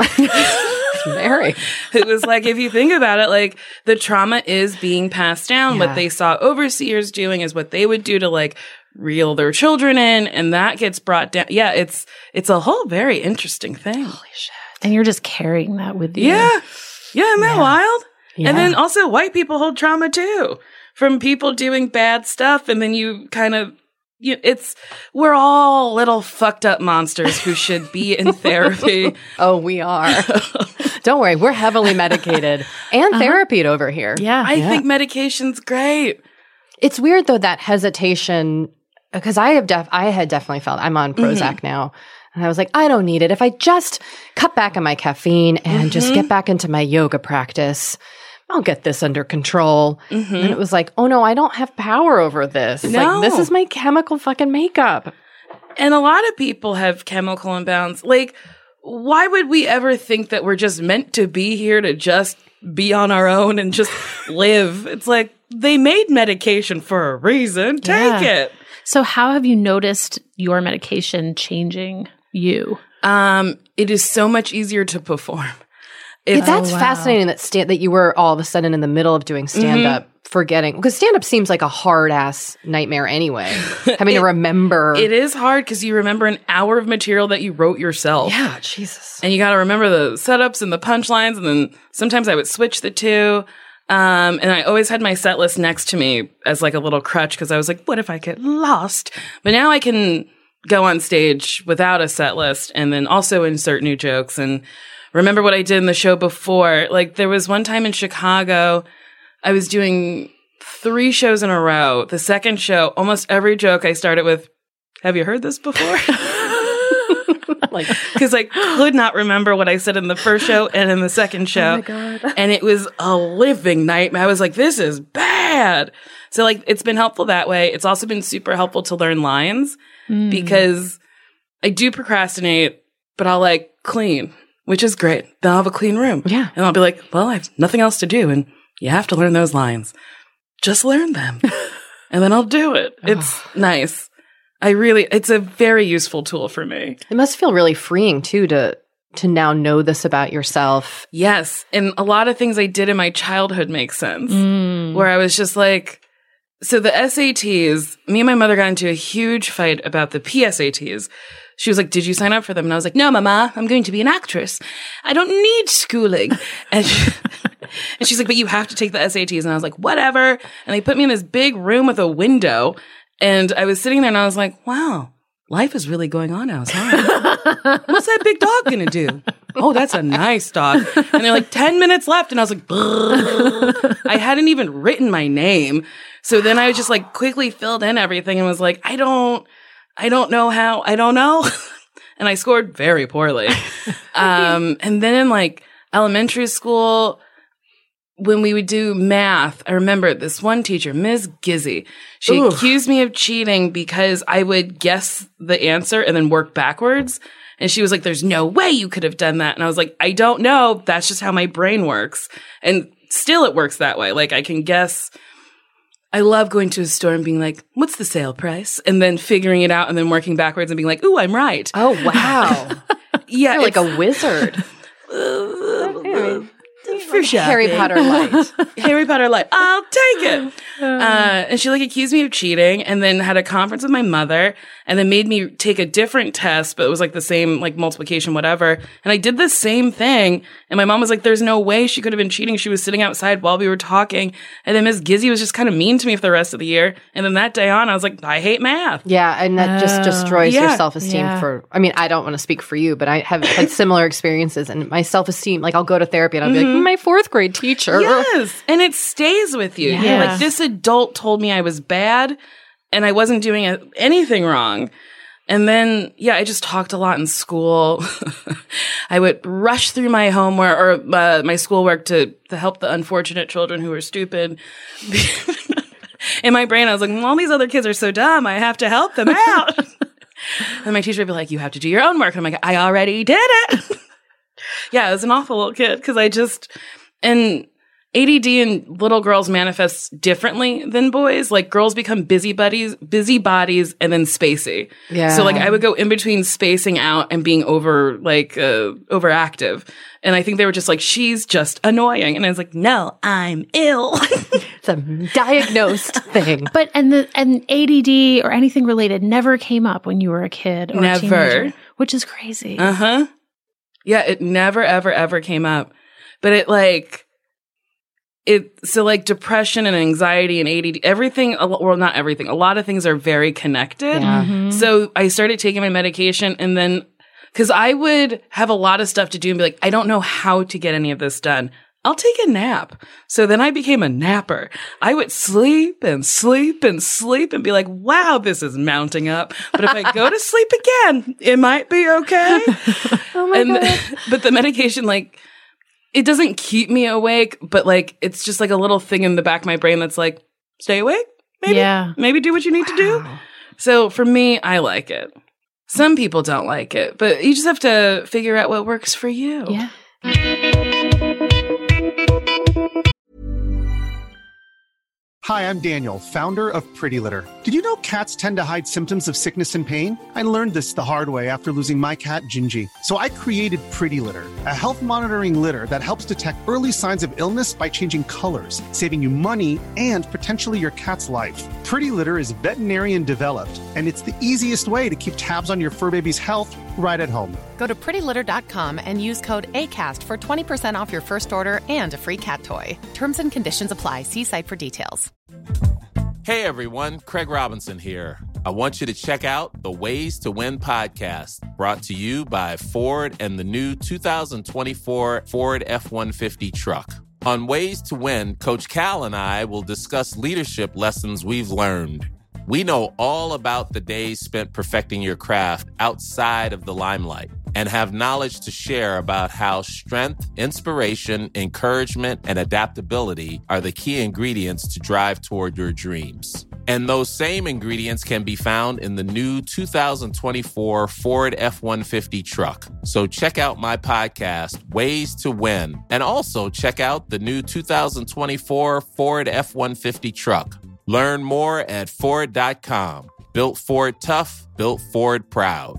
Mary. It was like, if you think about it, like the trauma is being passed down. Yeah. What they saw overseers doing is what they would do to like reel their children in, and that gets brought down. Yeah, it's it's a whole very interesting thing. Holy shit. And you're just carrying that with you. Yeah. Yeah, isn't that yeah. wild? Yeah. And then also white people hold trauma too from people doing bad stuff. And then you kind of, you, it's, we're all little fucked up monsters who should be in therapy. Oh, we are. Don't worry. We're heavily medicated and uh-huh. therapied over here. Yeah. I yeah. think medication's great. It's weird though, that hesitation, because I have def- I had definitely felt, I'm on Prozac mm-hmm. now. And I was like, I don't need it. If I just cut back on my caffeine and mm-hmm. just get back into my yoga practice, I'll get this under control. Mm-hmm. And it was like, oh no, I don't have power over this. It's no. like, this is my chemical fucking makeup. And a lot of people have chemical imbalance. Like, why would we ever think that we're just meant to be here to just be on our own and just live? It's like, they made medication for a reason. Take yeah. it. So how have you noticed your medication changing you? Um, it is so much easier to perform. Yeah, that's oh, wow. fascinating that sta- that you were all of a sudden in the middle of doing stand-up, mm-hmm. forgetting. Because stand-up seems like a hard-ass nightmare anyway, having it, to remember. It is hard because you remember an hour of material that you wrote yourself. Yeah, Jesus. And you got to remember the setups and the punchlines, and then sometimes I would switch the two. Um, and I always had my set list next to me as like a little crutch because I was like, what if I get lost? But now I can go on stage without a set list and then also insert new jokes and remember what I did in the show before. Like there was one time in Chicago, I was doing three shows in a row. The second show, almost every joke I started with, have you heard this before? Like, because I could not remember what I said in the first show and in the second show. Oh my God. And it was a living nightmare. I was like, this is bad. So like, it's been helpful that way. It's also been super helpful to learn lines mm. because I do procrastinate, but I'll like clean, which is great. Then I'll have a clean room. Yeah. And I'll be like, well, I have nothing else to do. And you have to learn those lines. Just learn them. And then I'll do it. It's nice. I really, it's a very useful tool for me. It must feel really freeing too to to now know this about yourself. Yes. And a lot of things I did in my childhood make sense. Mm. Where I was just like, so the S A Ts, me and my mother got into a huge fight about the P S A Ts. She was like, did you sign up for them? And I was like, no, Mama, I'm going to be an actress. I don't need schooling. And, she, and she's like, but you have to take the S A Ts. And I was like, whatever. And they put me in this big room with a window. And I was sitting there and I was like, wow, life is really going on outside. What's that big dog going to do? oh, that's a nice dog. And they're like, ten minutes left. And I was like, brrr. I hadn't even written my name. So then I just like quickly filled in everything and was like, I don't, I don't know how, I don't know. And I scored very poorly. Um, and then in like elementary school, when we would do math, I remember this one teacher, Miz Gizzy, she Ooh. accused me of cheating because I would guess the answer and then work backwards. And she was like, there's no way you could have done that. And I was like, I don't know. That's just how my brain works. And still it works that way. Like I can guess. I love going to a store and being like, what's the sale price? And then figuring it out and then working backwards and being like, ooh, I'm right. Oh, wow. Yeah. You're like a wizard. For shopping. Harry Potter light. Harry Potter light. I'll take it. Uh, and she like accused me of cheating and then had a conference with my mother and then made me take a different test, but it was like the same, like multiplication, whatever. And I did the same thing. And my mom was like, there's no way she could have been cheating. She was sitting outside while we were talking. And then Miss Gizzy was just kind of mean to me for the rest of the year. And then that day on, I was like, I hate math. Yeah. And that oh, just destroys yeah, your self-esteem yeah. for, I mean, I don't want to speak for you, but I have had similar experiences and my self-esteem, like I'll go to therapy and I'll Mm-hmm. be like, my fourth grade teacher. Yes. And it stays with you. Yeah. You're like, this adult told me I was bad and I wasn't doing a- anything wrong. And then, yeah, I just talked a lot in school. I would rush through my homework or uh, my schoolwork to, to help the unfortunate children who were stupid. In my brain, I was like, well, all these other kids are so dumb. I have to help them out. And my teacher would be like, you have to do your own work. And I'm like, I already did it. Yeah, I was an awful little kid because I just, and A D D in little girls manifests differently than boys. Like girls become busybodies, busybodies and then spacey. Yeah. So like I would go in between spacing out and being over, like, uh, overactive. And I think they were just like, she's just annoying. And I was like, no, I'm ill. It's a diagnosed thing. But and the and A D D or anything related never came up when you were a kid or Never. a teenager, which is crazy. Uh-huh. Yeah, it never, ever, ever came up. But it like, it, so like depression and anxiety and A D D, everything, well, not everything, a lot of things are very connected. Yeah. Mm-hmm. So I started taking my medication and then, cause I would have a lot of stuff to do and be like, I don't know how to get any of this done. I'll take a nap. So then I became a napper. I would sleep and sleep and sleep and be like, wow, this is mounting up. But if I go to sleep again, it might be okay. Oh my and, God. But the medication, like, it doesn't keep me awake, but like, it's just like a little thing in the back of my brain that's like, stay awake. Maybe, Yeah. maybe do what you need to do. So for me, I like it. Some people don't like it, but you just have to figure out what works for you. Yeah. Hi, I'm Daniel, founder of Pretty Litter. Did you know cats tend to hide symptoms of sickness and pain? I learned this the hard way after losing my cat, Gingy. So I created Pretty Litter, a health monitoring litter that helps detect early signs of illness by changing colors, saving you money and potentially your cat's life. Pretty Litter is veterinarian developed, and it's the easiest way to keep tabs on your fur baby's health right at home. Go to pretty litter dot com and use code ACAST for twenty percent off your first order and a free cat toy. Terms and conditions apply. See site for details. Hey everyone, Craig Robinson here. I want you to check out the Ways to Win podcast, brought to you by Ford and the new two thousand twenty-four Ford F one fifty truck. On Ways to Win, Coach Cal and I will discuss leadership lessons we've learned. We know all about the days spent perfecting your craft outside of the limelight and have knowledge to share about how strength, inspiration, encouragement, and adaptability are the key ingredients to drive toward your dreams. And those same ingredients can be found in the new two thousand twenty-four Ford F one fifty truck. So check out my podcast, Ways to Win, and also check out the new two thousand twenty-four Ford F one fifty truck. Learn more at Ford dot com. Built Ford tough, built Ford proud.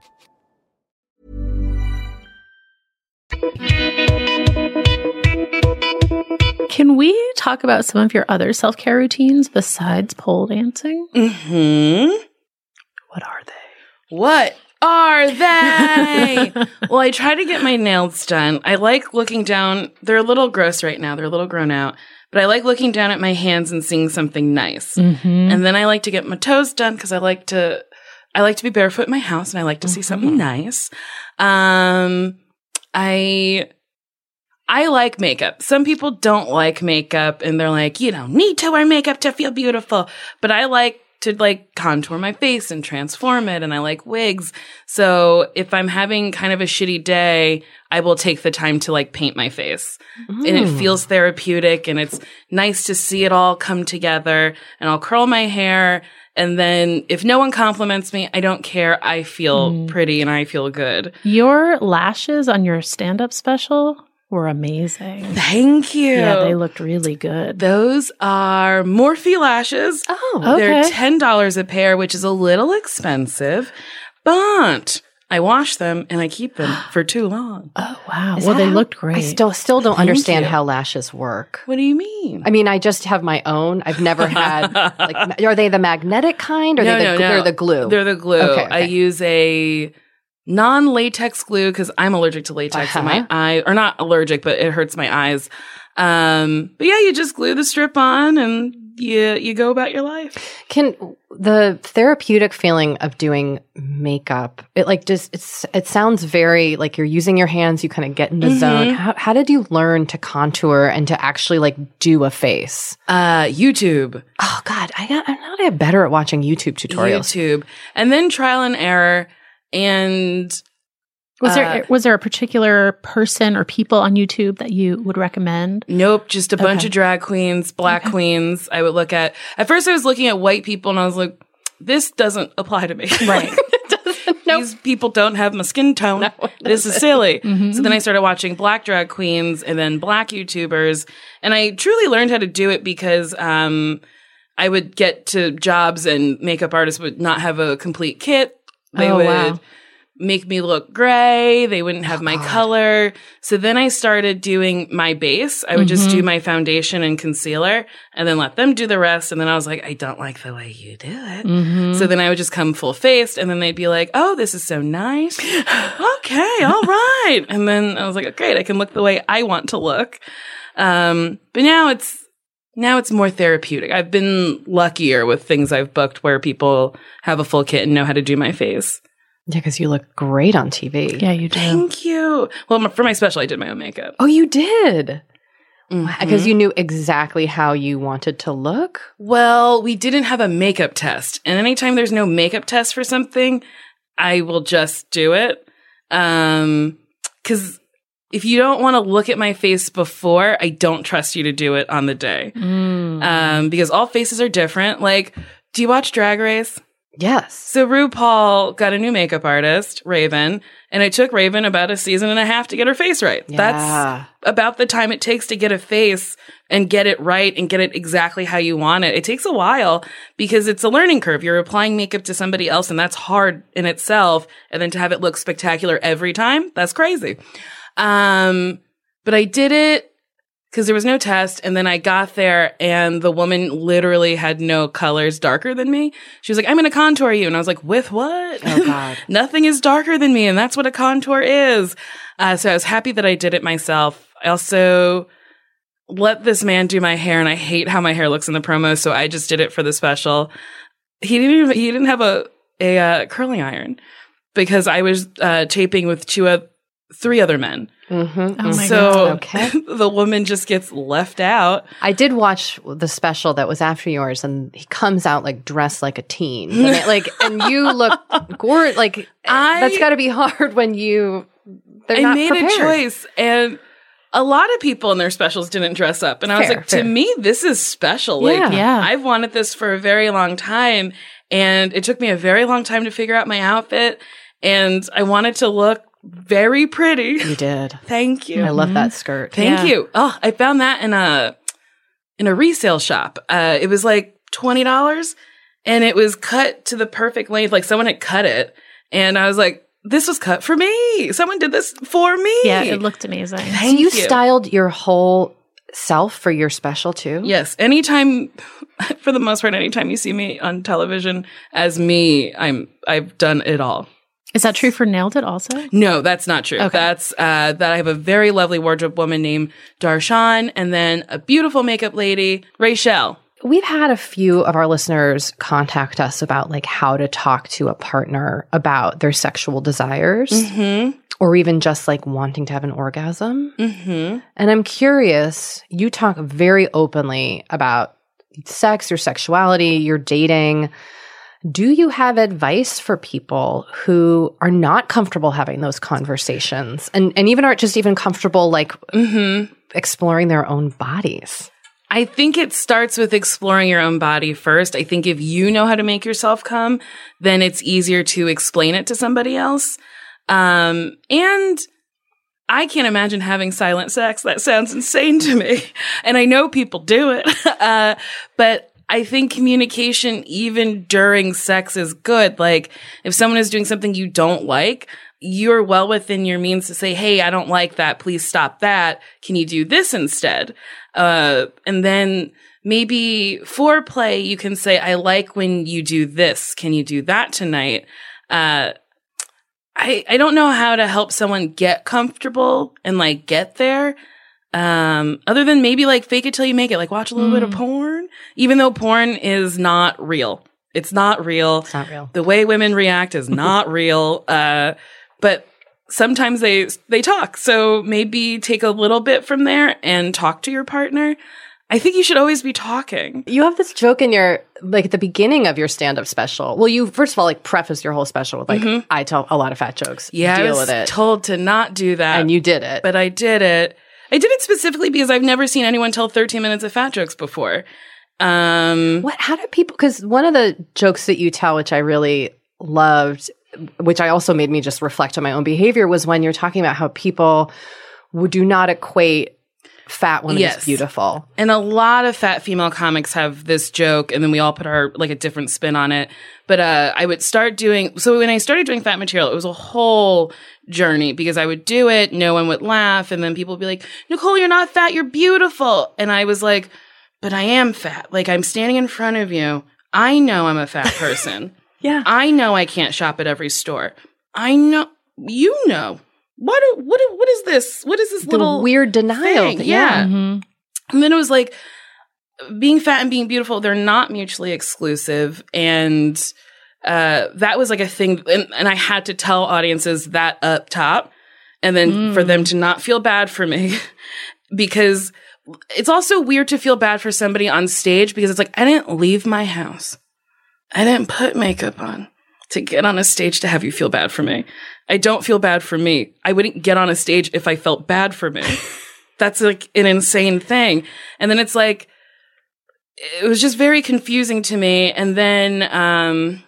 Can we talk about some of your other self-care routines besides pole dancing? Mm-hmm. What are they? What are they? Well, I try to get my nails done. I like looking down. They're a little gross right now. They're a little grown out. But I like looking down at my hands and seeing something nice. Mm-hmm. And then I like to get my toes done because I like to I like to be barefoot in my house and I like to mm-hmm. see something nice. Um I I like makeup. Some people don't like makeup and they're like, you don't need to wear makeup to feel beautiful. But I like to like contour my face and transform it, and I like wigs. So if I'm having kind of a shitty day, I will take the time to like paint my face. Mm. And it feels therapeutic, and it's nice to see it all come together. And I'll curl my hair. And then if no one compliments me, I don't care. I feel mm. pretty and I feel good. Your lashes on your stand-up special were amazing. Thank you. Yeah, they looked really good. Those are Morphe lashes. Oh, okay. They're ten dollars a pair, which is a little expensive, but I wash them and I keep them for too long. Oh, wow. Is well, they how, looked great. I still still don't Thank understand you. how lashes work. What do you mean? I mean, I just have my own. I've never had, like, are they the magnetic kind or no, are they the, no, no. they're the glue? They're the glue. Okay, okay. I use a non-latex glue because I'm allergic to latex Uh-huh. in my eye, or not allergic, but it hurts my eyes. Um, but yeah, you just glue the strip on and you you go about your life. Can the therapeutic feeling of doing makeup, it like just it's it sounds very like you're using your hands, you kind of get in the Mm-hmm. zone. How, how did you learn to contour and to actually like do a face? Uh, YouTube. Oh God, I got I'm not get better at watching YouTube tutorials. YouTube. And then trial and error. And Was uh, there was there a particular person or people on YouTube that you would recommend? Nope, just a bunch Okay. of drag queens, black Okay. queens. I would look at. At first, I was looking at white people, and I was like, "This doesn't apply to me." Right. These people don't have my skin tone. No, it this is doesn't. silly. Mm-hmm. So then I started watching black drag queens and then black YouTubers, and I truly learned how to do it because um, I would get to jobs and makeup artists would not have a complete kit. They Oh, would wow. make me look gray. They wouldn't have my color. So then I started doing my base. I would just Mm-hmm. do my foundation and concealer and then let them do the rest. And then I was like, I don't like the way you do it. Mm-hmm. So then I would just come full faced and then they'd be like, oh, this is so nice. Okay, all right. And then I was like, great, I can look the way I want to look. Um, but now it's, now it's more therapeutic. I've been luckier with things I've booked where people have a full kit and know how to do my face. Yeah, because you look great on T V. Yeah, you do. Thank you. Well, m- for my special, I did my own makeup. Oh, you did. Mhm. Because you knew exactly how you wanted to look. Well, we didn't have a makeup test. And anytime there's no makeup test for something, I will just do it. Um, cause if you don't want to look at my face before, I don't trust you to do it on the day. Mm. Um, because all faces are different. Like, do you watch Drag Race? Yes. So RuPaul got a new makeup artist, Raven, and it took Raven about a season and a half to get her face right. Yeah. That's about the time it takes to get a face and get it right and get it exactly how you want it. It takes a while because it's a learning curve. You're applying makeup to somebody else and that's hard in itself. And then to have it look spectacular every time, that's crazy. Um, but I did it because there was no test. And then I got there and the woman literally had no colors darker than me. She was like, I'm going to contour you. And I was like, with what? Oh, God. Nothing is darker than me. And that's what a contour is. Uh, so I was happy that I did it myself. I also let this man do my hair and I hate how my hair looks in the promo. So I just did it for the special. He didn't even, he didn't have a, a uh, curling iron because I was uh, taping with two uh, three other men. Mm-hmm. Oh my so God. Okay. the woman just gets left out. I did watch the special that was after yours, and he comes out like dressed like a teen, and it, like, and you look gorgeous. Like I- that's got to be hard when you. They're I not made prepared. a choice, and a lot of people in their specials didn't dress up. And I was Fair, like, fair. to me, this is special. Like, Yeah. Yeah. I've wanted this for a very long time, and it took me a very long time to figure out my outfit, and I wanted to look very pretty. You did. Thank you. I love that skirt. Thank Yeah. you. Oh, I found that in a in a resale shop. Uh, it was like twenty dollars, and it was cut to the perfect length. Like someone had cut it, and I was like, "This was cut for me. Someone did this for me." Yeah, it looked amazing. So Thank you you. styled your whole self for your special too? Yes. Anytime, for the most part, anytime you see me on television as me, I'm I've done it all. Is that true for Nailed It also? No, that's not true. Okay. That's uh, that I have a very lovely wardrobe woman named Darshan, and then a beautiful makeup lady, Rachel. we've had a few of our listeners contact us about like how to talk to a partner about their sexual desires Mm-hmm. or even just like wanting to have an orgasm. Mm-hmm. And I'm curious, you talk very openly about sex, your sexuality, your dating. Do you have advice for people who are not comfortable having those conversations and, and even aren't just even comfortable like Mm-hmm. exploring their own bodies? I think it starts with exploring your own body first. I think if you know how to make yourself come, then it's easier to explain it to somebody else. Um, and I can't imagine having silent sex. That sounds insane to me. And I know people do it. uh, but I think communication, even during sex, is good. Like, if someone is doing something you don't like, you're well within your means to say, hey, I don't like that. Please stop that. Can you do this instead? Uh, and then maybe foreplay, you can say, I like when you do this. Can you do that tonight? Uh, I, I don't know how to help someone get comfortable and like get there. Um, other than maybe like fake it till you make it, like watch a little mm. bit of porn, even though porn is not real. It's not real. It's not real. The way women react is not real. Uh, but sometimes they, they talk. So maybe take a little bit from there and talk to your partner. I think you should always be talking. You have this joke in your, like at the beginning of your stand-up special. Well, you first of all, like preface your whole special with like, mm-hmm. I tell a lot of fat jokes. Yeah, Deal I was with it. told to not do that. And you did it. But I did it. I did it specifically because I've never seen anyone tell thirteen minutes of fat jokes before. Um, what, how do people, because one of the jokes that you tell, which I really loved, which I also made me just reflect on my own behavior, was when you're talking about how people would do not equate fat women yes. as beautiful. And a lot of fat female comics have this joke, and then we all put our, like, a different spin on it. But uh, I would start doing, so when I started doing fat material, it was a whole journey because I would do it, no one would laugh, and then people would be like, Nicole, you're not fat, you're beautiful. And I was like, but I am fat. Like, I'm standing in front of you. I know I'm a fat person. Yeah. I know I can't shop at every store. I know, you know. What, what, what is this? What is this the little weird denial? thing? That, yeah. yeah. Mm-hmm. And then it was like, being fat and being beautiful, they're not mutually exclusive. And uh, that was like a thing. And, and I had to tell audiences that up top. And then mm. for them to not feel bad for me. Because it's also weird to feel bad for somebody on stage because it's like, I didn't leave my house. I didn't put makeup on to get on a stage to have you feel bad for me. I don't feel bad for me. I wouldn't get on a stage if I felt bad for me. That's like an insane thing. And then it's like, it was just very confusing to me. And then, um,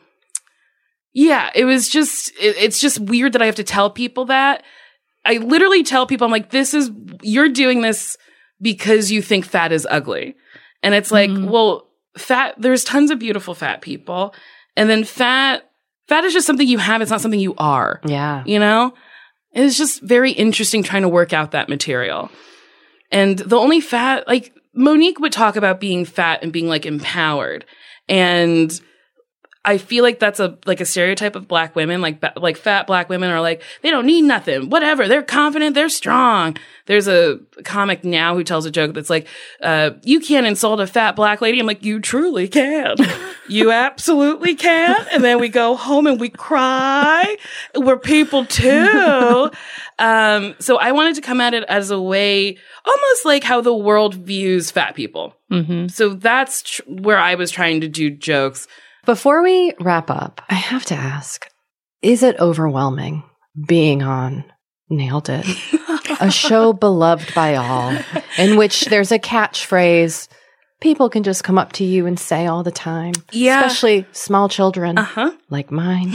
yeah, it was just, it, it's just weird that I have to tell people that. I literally tell people, I'm like, this is, you're doing this because you think fat is ugly. And it's like, mm-hmm. well, fat, there's tons of beautiful fat people. And then fat, fat is just something you have. It's not something you are. Yeah. You know? It's just very interesting trying to work out that material. And the only fat, like, Monique would talk about being fat and being, like, empowered. And I feel like that's a, like, a stereotype of black women. Like, ba- like fat black women are like, they don't need nothing. Whatever. They're confident. They're strong. There's a comic now who tells a joke that's like, uh, you can't insult a fat black lady. I'm like, you truly can. You absolutely can. And then we go home and we cry. We're people too. Um, so I wanted to come at it as a way, almost like how the world views fat people. Mm-hmm. So that's tr- where I was trying to do jokes. Before we wrap up, I have to ask, is it overwhelming being on Nailed It? A show beloved by all, in which there's a catchphrase people can just come up to you and say all the time. Yeah. Especially small children uh-huh. like mine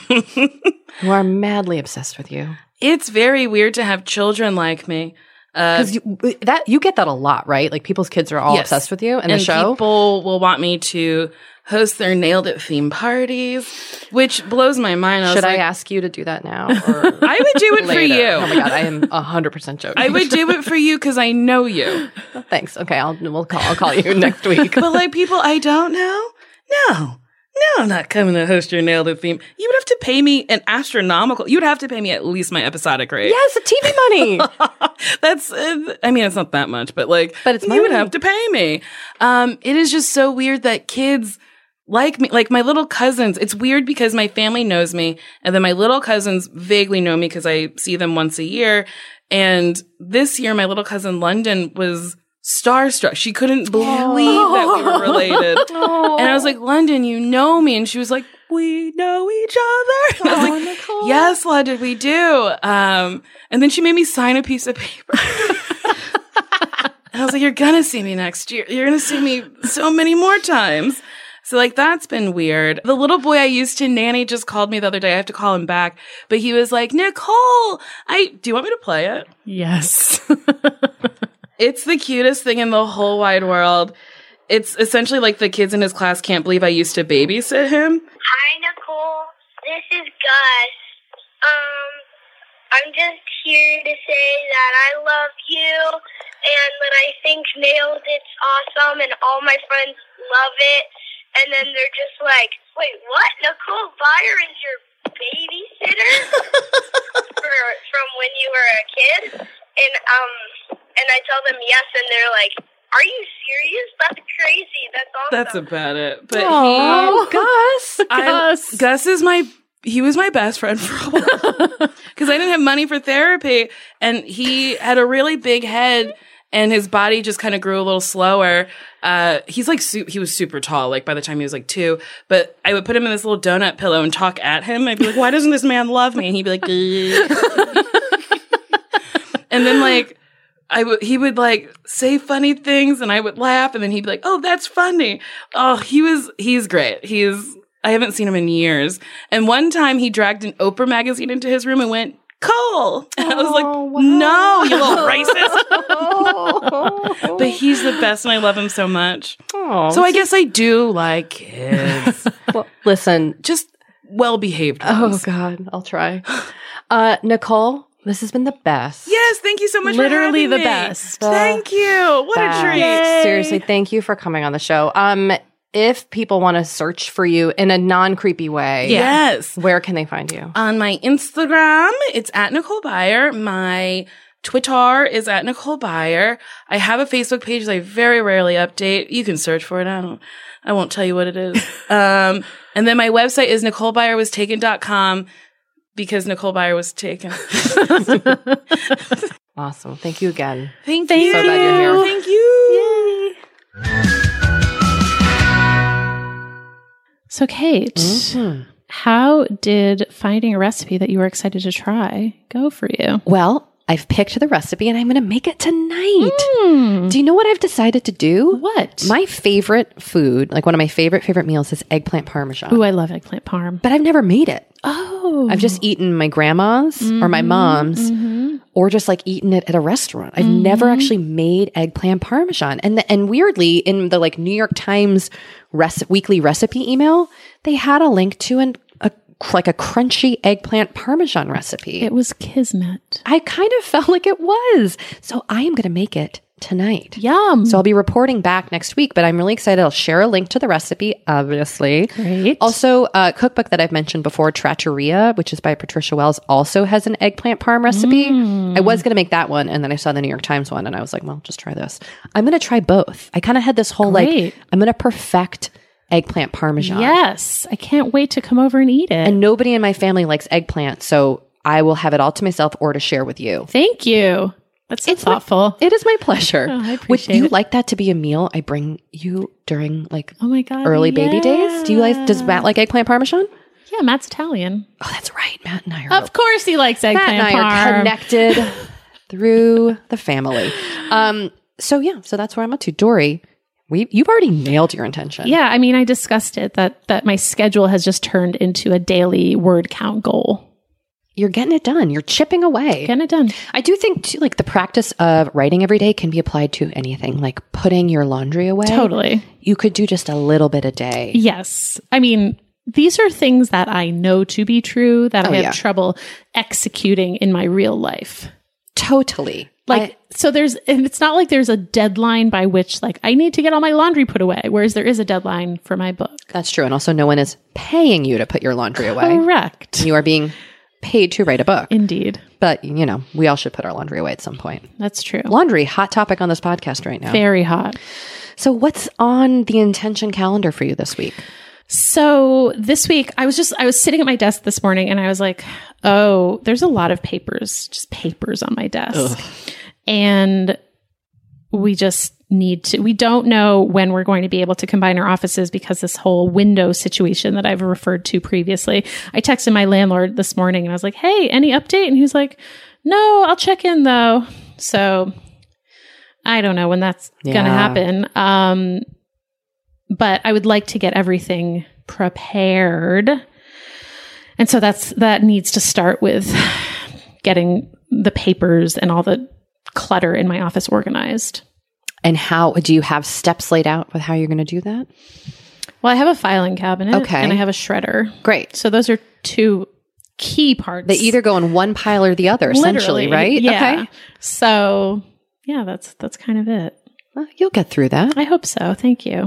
who are madly obsessed with you. It's very weird to have children like me. Because uh, you, that you get that a lot, right? Like people's kids are all yes. obsessed with you in and the show. People will want me to host their Nailed It theme parties, which blows my mind. I Should I like, ask you to do that now? Or I would do it later? for you. Oh my God, I am one hundred percent joking. I would do it for you because I know you. Thanks. Okay, I'll we'll call I'll call you next week. But like people I don't know, no. no, I'm not coming to host your Nailed It theme. You would have to pay me an astronomical, you would have to pay me at least my episodic rate. Yes, the T V money. That's, uh, I mean, it's not that much, but like, but it's you money. would have to pay me. Um, it is just so weird that kids like me, like my little cousins, it's weird because my family knows me and then my little cousins vaguely know me because I see them once a year. And this year, my little cousin London was starstruck. She couldn't believe oh. that we were related. Oh. And I was like, London, you know me. And she was like, we know each other. And I was oh, like, Nicole. yes, London, we do. Um, and then she made me sign a piece of paper. And I was like, you're going to see me next year. You're going to see me so many more times. So, like, that's been weird. The little boy I used to nanny just called me the other day. I have to call him back. But he was like, Nicole, I do you want me to play it? Yes. It's the cutest thing in the whole wide world. It's essentially like the kids in his class can't believe I used to babysit him. Hi, Nicole. This is Gus. Um, I'm just here to say that I love you and that I think Nailed It's awesome and all my friends love it. And then they're just like, wait, what? Nicole Byer is your babysitter for, from when you were a kid? And um, and I tell them yes, and they're like, are you serious? That's crazy. That's awesome. That's about it. But oh, he, Gus. I, Gus. Gus is my, he was my best friend for a while because I didn't have money for therapy. And he had a really big head. And his body just kind of grew a little slower. Uh, he's like, su- he was super tall, like by the time he was like two. But I would put him in this little donut pillow and talk at him. I'd be like, why doesn't this man love me? And he'd be like, and then like, I would, he would like say funny things and I would laugh. And then he'd be like, oh, that's funny. Oh, he was, he's great. He's, I haven't seen him in years. And one time he dragged an Oprah magazine into his room and went, Cole. And I was like, oh, wow. no, you little racist. But he's the best and I love him so much. Oh, so I guess I do like kids. Well, listen. Just well-behaved Oh, ones. God. I'll try. Uh, Nicole, this has been the best. Yes, thank you so much Literally for having the me. best. Thank you. What Best. a treat. Seriously, thank you for coming on the show. Um, if people want to search for you in a non-creepy way, Yes. where can they find you? On my Instagram, it's at Nicole Byer. My Twitter is at Nicole Byer. I have a Facebook page that I very rarely update. You can search for it. I don't, I won't tell you what it is. um, and then my website is nicole byer was taken dot com because Nicole Byer was taken. Awesome. Thank you again. Thank, Thank you. So glad you're here. Thank you. Yay. So, Kate, Mm-hmm. how did finding a recipe that you were excited to try go for you? Well, I've picked the recipe and I'm going to make it tonight. Mm. Do you know what I've decided to do? What? My favorite food, like one of my favorite, favorite meals is eggplant parmesan. Ooh, I love eggplant parm. But I've never made it. Oh. I've just eaten my grandma's mm-hmm, or my mom's mm-hmm. or just like eaten it at a restaurant. I've mm-hmm. never actually made eggplant parmesan. And the, and weirdly, in the like New York Times rec- weekly recipe email, they had a link to an a like a crunchy eggplant parmesan recipe. It was kismet. I kind of felt like it was. So I am going to make it tonight. Yum. So I'll be reporting back next week, but I'm really excited. I'll share a link to the recipe, obviously. Great. Also, a cookbook that I've mentioned before, Trattoria, which is by Patricia Wells, also has an eggplant parm recipe. Mm. I was going to make that one, and then I saw the New York Times one, and I was like, well, just try this. I'm going to try both. I kind of had this whole Great. like, I'm going to perfect eggplant parmesan. Yes. I can't wait to come over and eat it. And nobody in my family likes eggplant, so I will have it all to myself or to share with you. Thank you. That's so It's thoughtful. My, it is my pleasure. Oh, I Would appreciate you it. like that to be a meal I bring you during like oh my God, early baby yeah. days? Do you like? Does Matt like eggplant parmesan? Yeah, Matt's Italian. Oh, that's right. Matt and I are. Of course he likes Matt eggplant and I parm. are connected through the family. Um. So yeah. So that's where I'm up to. Dory, we you've already nailed your intention. Yeah, I mean, I discussed it that that my schedule has just turned into a daily word count goal. You're getting it done. You're chipping away. Getting it done. I do think too, like the practice of writing every day can be applied to anything, like putting your laundry away. Totally. You could do just a little bit a day. Yes. I mean, these are things that I know to be true that Oh, I have yeah. trouble executing in my real life. Totally. Like, I, so there's, and it's not like there's a deadline by which like I need to get all my laundry put away, whereas there is a deadline for my book. That's true. And also no one is paying you to put your laundry away. Correct. You are being paid to write a book. Indeed. But, you know, we all should put our laundry away at some point. That's true. Laundry, hot topic on this podcast right now. Very hot. So what's on the intention calendar for you this week? So this week I was just, I was sitting at my desk this morning and I was like, oh, there's a lot of papers, just papers on my desk. Ugh. And we just need to, we don't know when we're going to be able to combine our offices because this whole window situation that I've referred to previously. I texted my landlord this morning and I was like, hey, any update? And he was like, no, I'll check in though. So I don't know when that's yeah. going to happen. Um, but I would like to get everything prepared. And so that's, that needs to start with getting the papers and all the clutter in my office organized. And how do you have steps laid out with how you're going to do that? Well, I have a filing cabinet okay. and I have a shredder. Great. So those are two key parts. They either go in one pile or the other, essentially, Literally, right? Yeah. Okay. So yeah, that's, that's kind of it. Well, you'll get through that. I hope so. Thank you.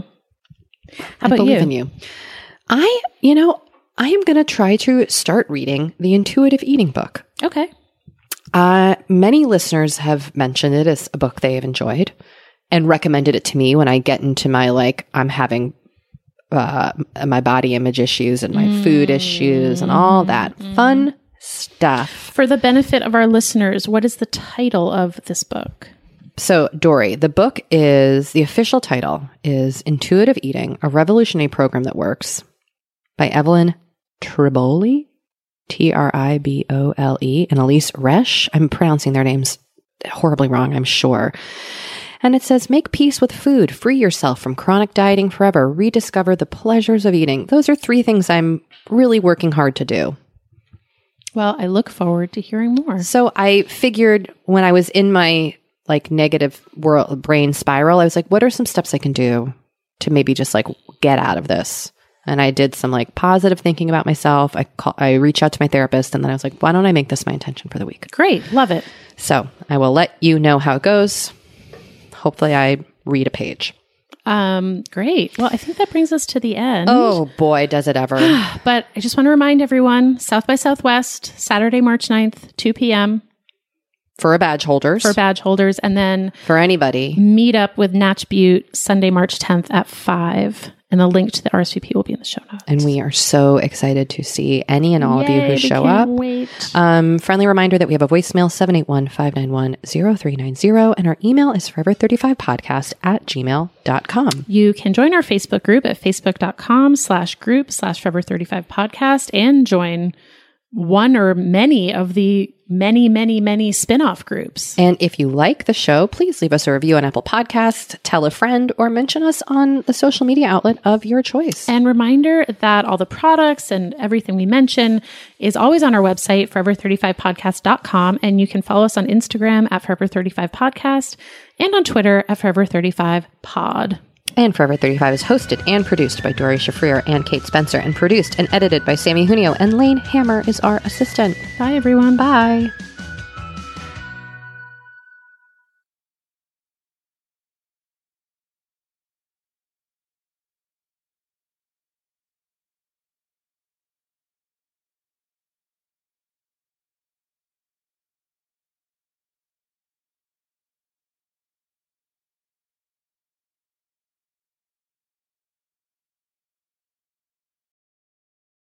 How I about believe you? in you. I, you know, I am going to try to start reading the Intuitive Eating book. Okay. Uh, many listeners have mentioned it as a book they have enjoyed and recommended it to me when I get into my, like, I'm having uh, my body image issues and my mm. food issues and all that mm. fun stuff. For the benefit of our listeners, what is the title of this book? So, Dory, the book is, the official title is Intuitive Eating, a Revolutionary Program That Works by Evelyn Tribole, T R I B O L E, and Elise Resch. I'm pronouncing their names horribly wrong, I'm sure. And it says, make peace with food, free yourself from chronic dieting forever, rediscover the pleasures of eating. Those are three things I'm really working hard to do. Well, I look forward to hearing more. So I figured when I was in my like negative world brain spiral, I was like, what are some steps I can do to maybe just like get out of this? And I did some like positive thinking about myself. I call, I reached out to my therapist and then I was like, why don't I make this my intention for the week? Great. Love it. So I will let you know how it goes. Hopefully I read a page. Um, great. Well, I think that brings us to the end. Oh boy, does it ever. But I just want to remind everyone, South by Southwest, Saturday, March ninth, two p.m. For badge holders. For badge holders. And then for anybody. Meet up with Natch Butte Sunday, March tenth at five. And the link to the R S V P will be in the show notes. And we are so excited to see any and all Yay, of you who show can't up. Wait. Um, friendly reminder that we have a voicemail, seven eight one, five nine one, zero three nine zero. And our email is forever thirty-five podcast at gmail dot com. You can join our Facebook group at facebook.com slash group slash forever 35 podcast and join one or many of the many, many, many spin-off groups. And if you like the show, please leave us a review on Apple Podcasts, tell a friend, or mention us on the social media outlet of your choice. And reminder that all the products and everything we mention is always on our website, forever thirty-five podcast dot com. And you can follow us on Instagram at forever thirty-five podcast and on Twitter at forever thirty-five pod. And Forever thirty-five is hosted and produced by Dory Shafrir and Kate Spencer, and produced and edited by Sammy Junio, and Lane Hammer is our assistant. Bye, everyone. Bye.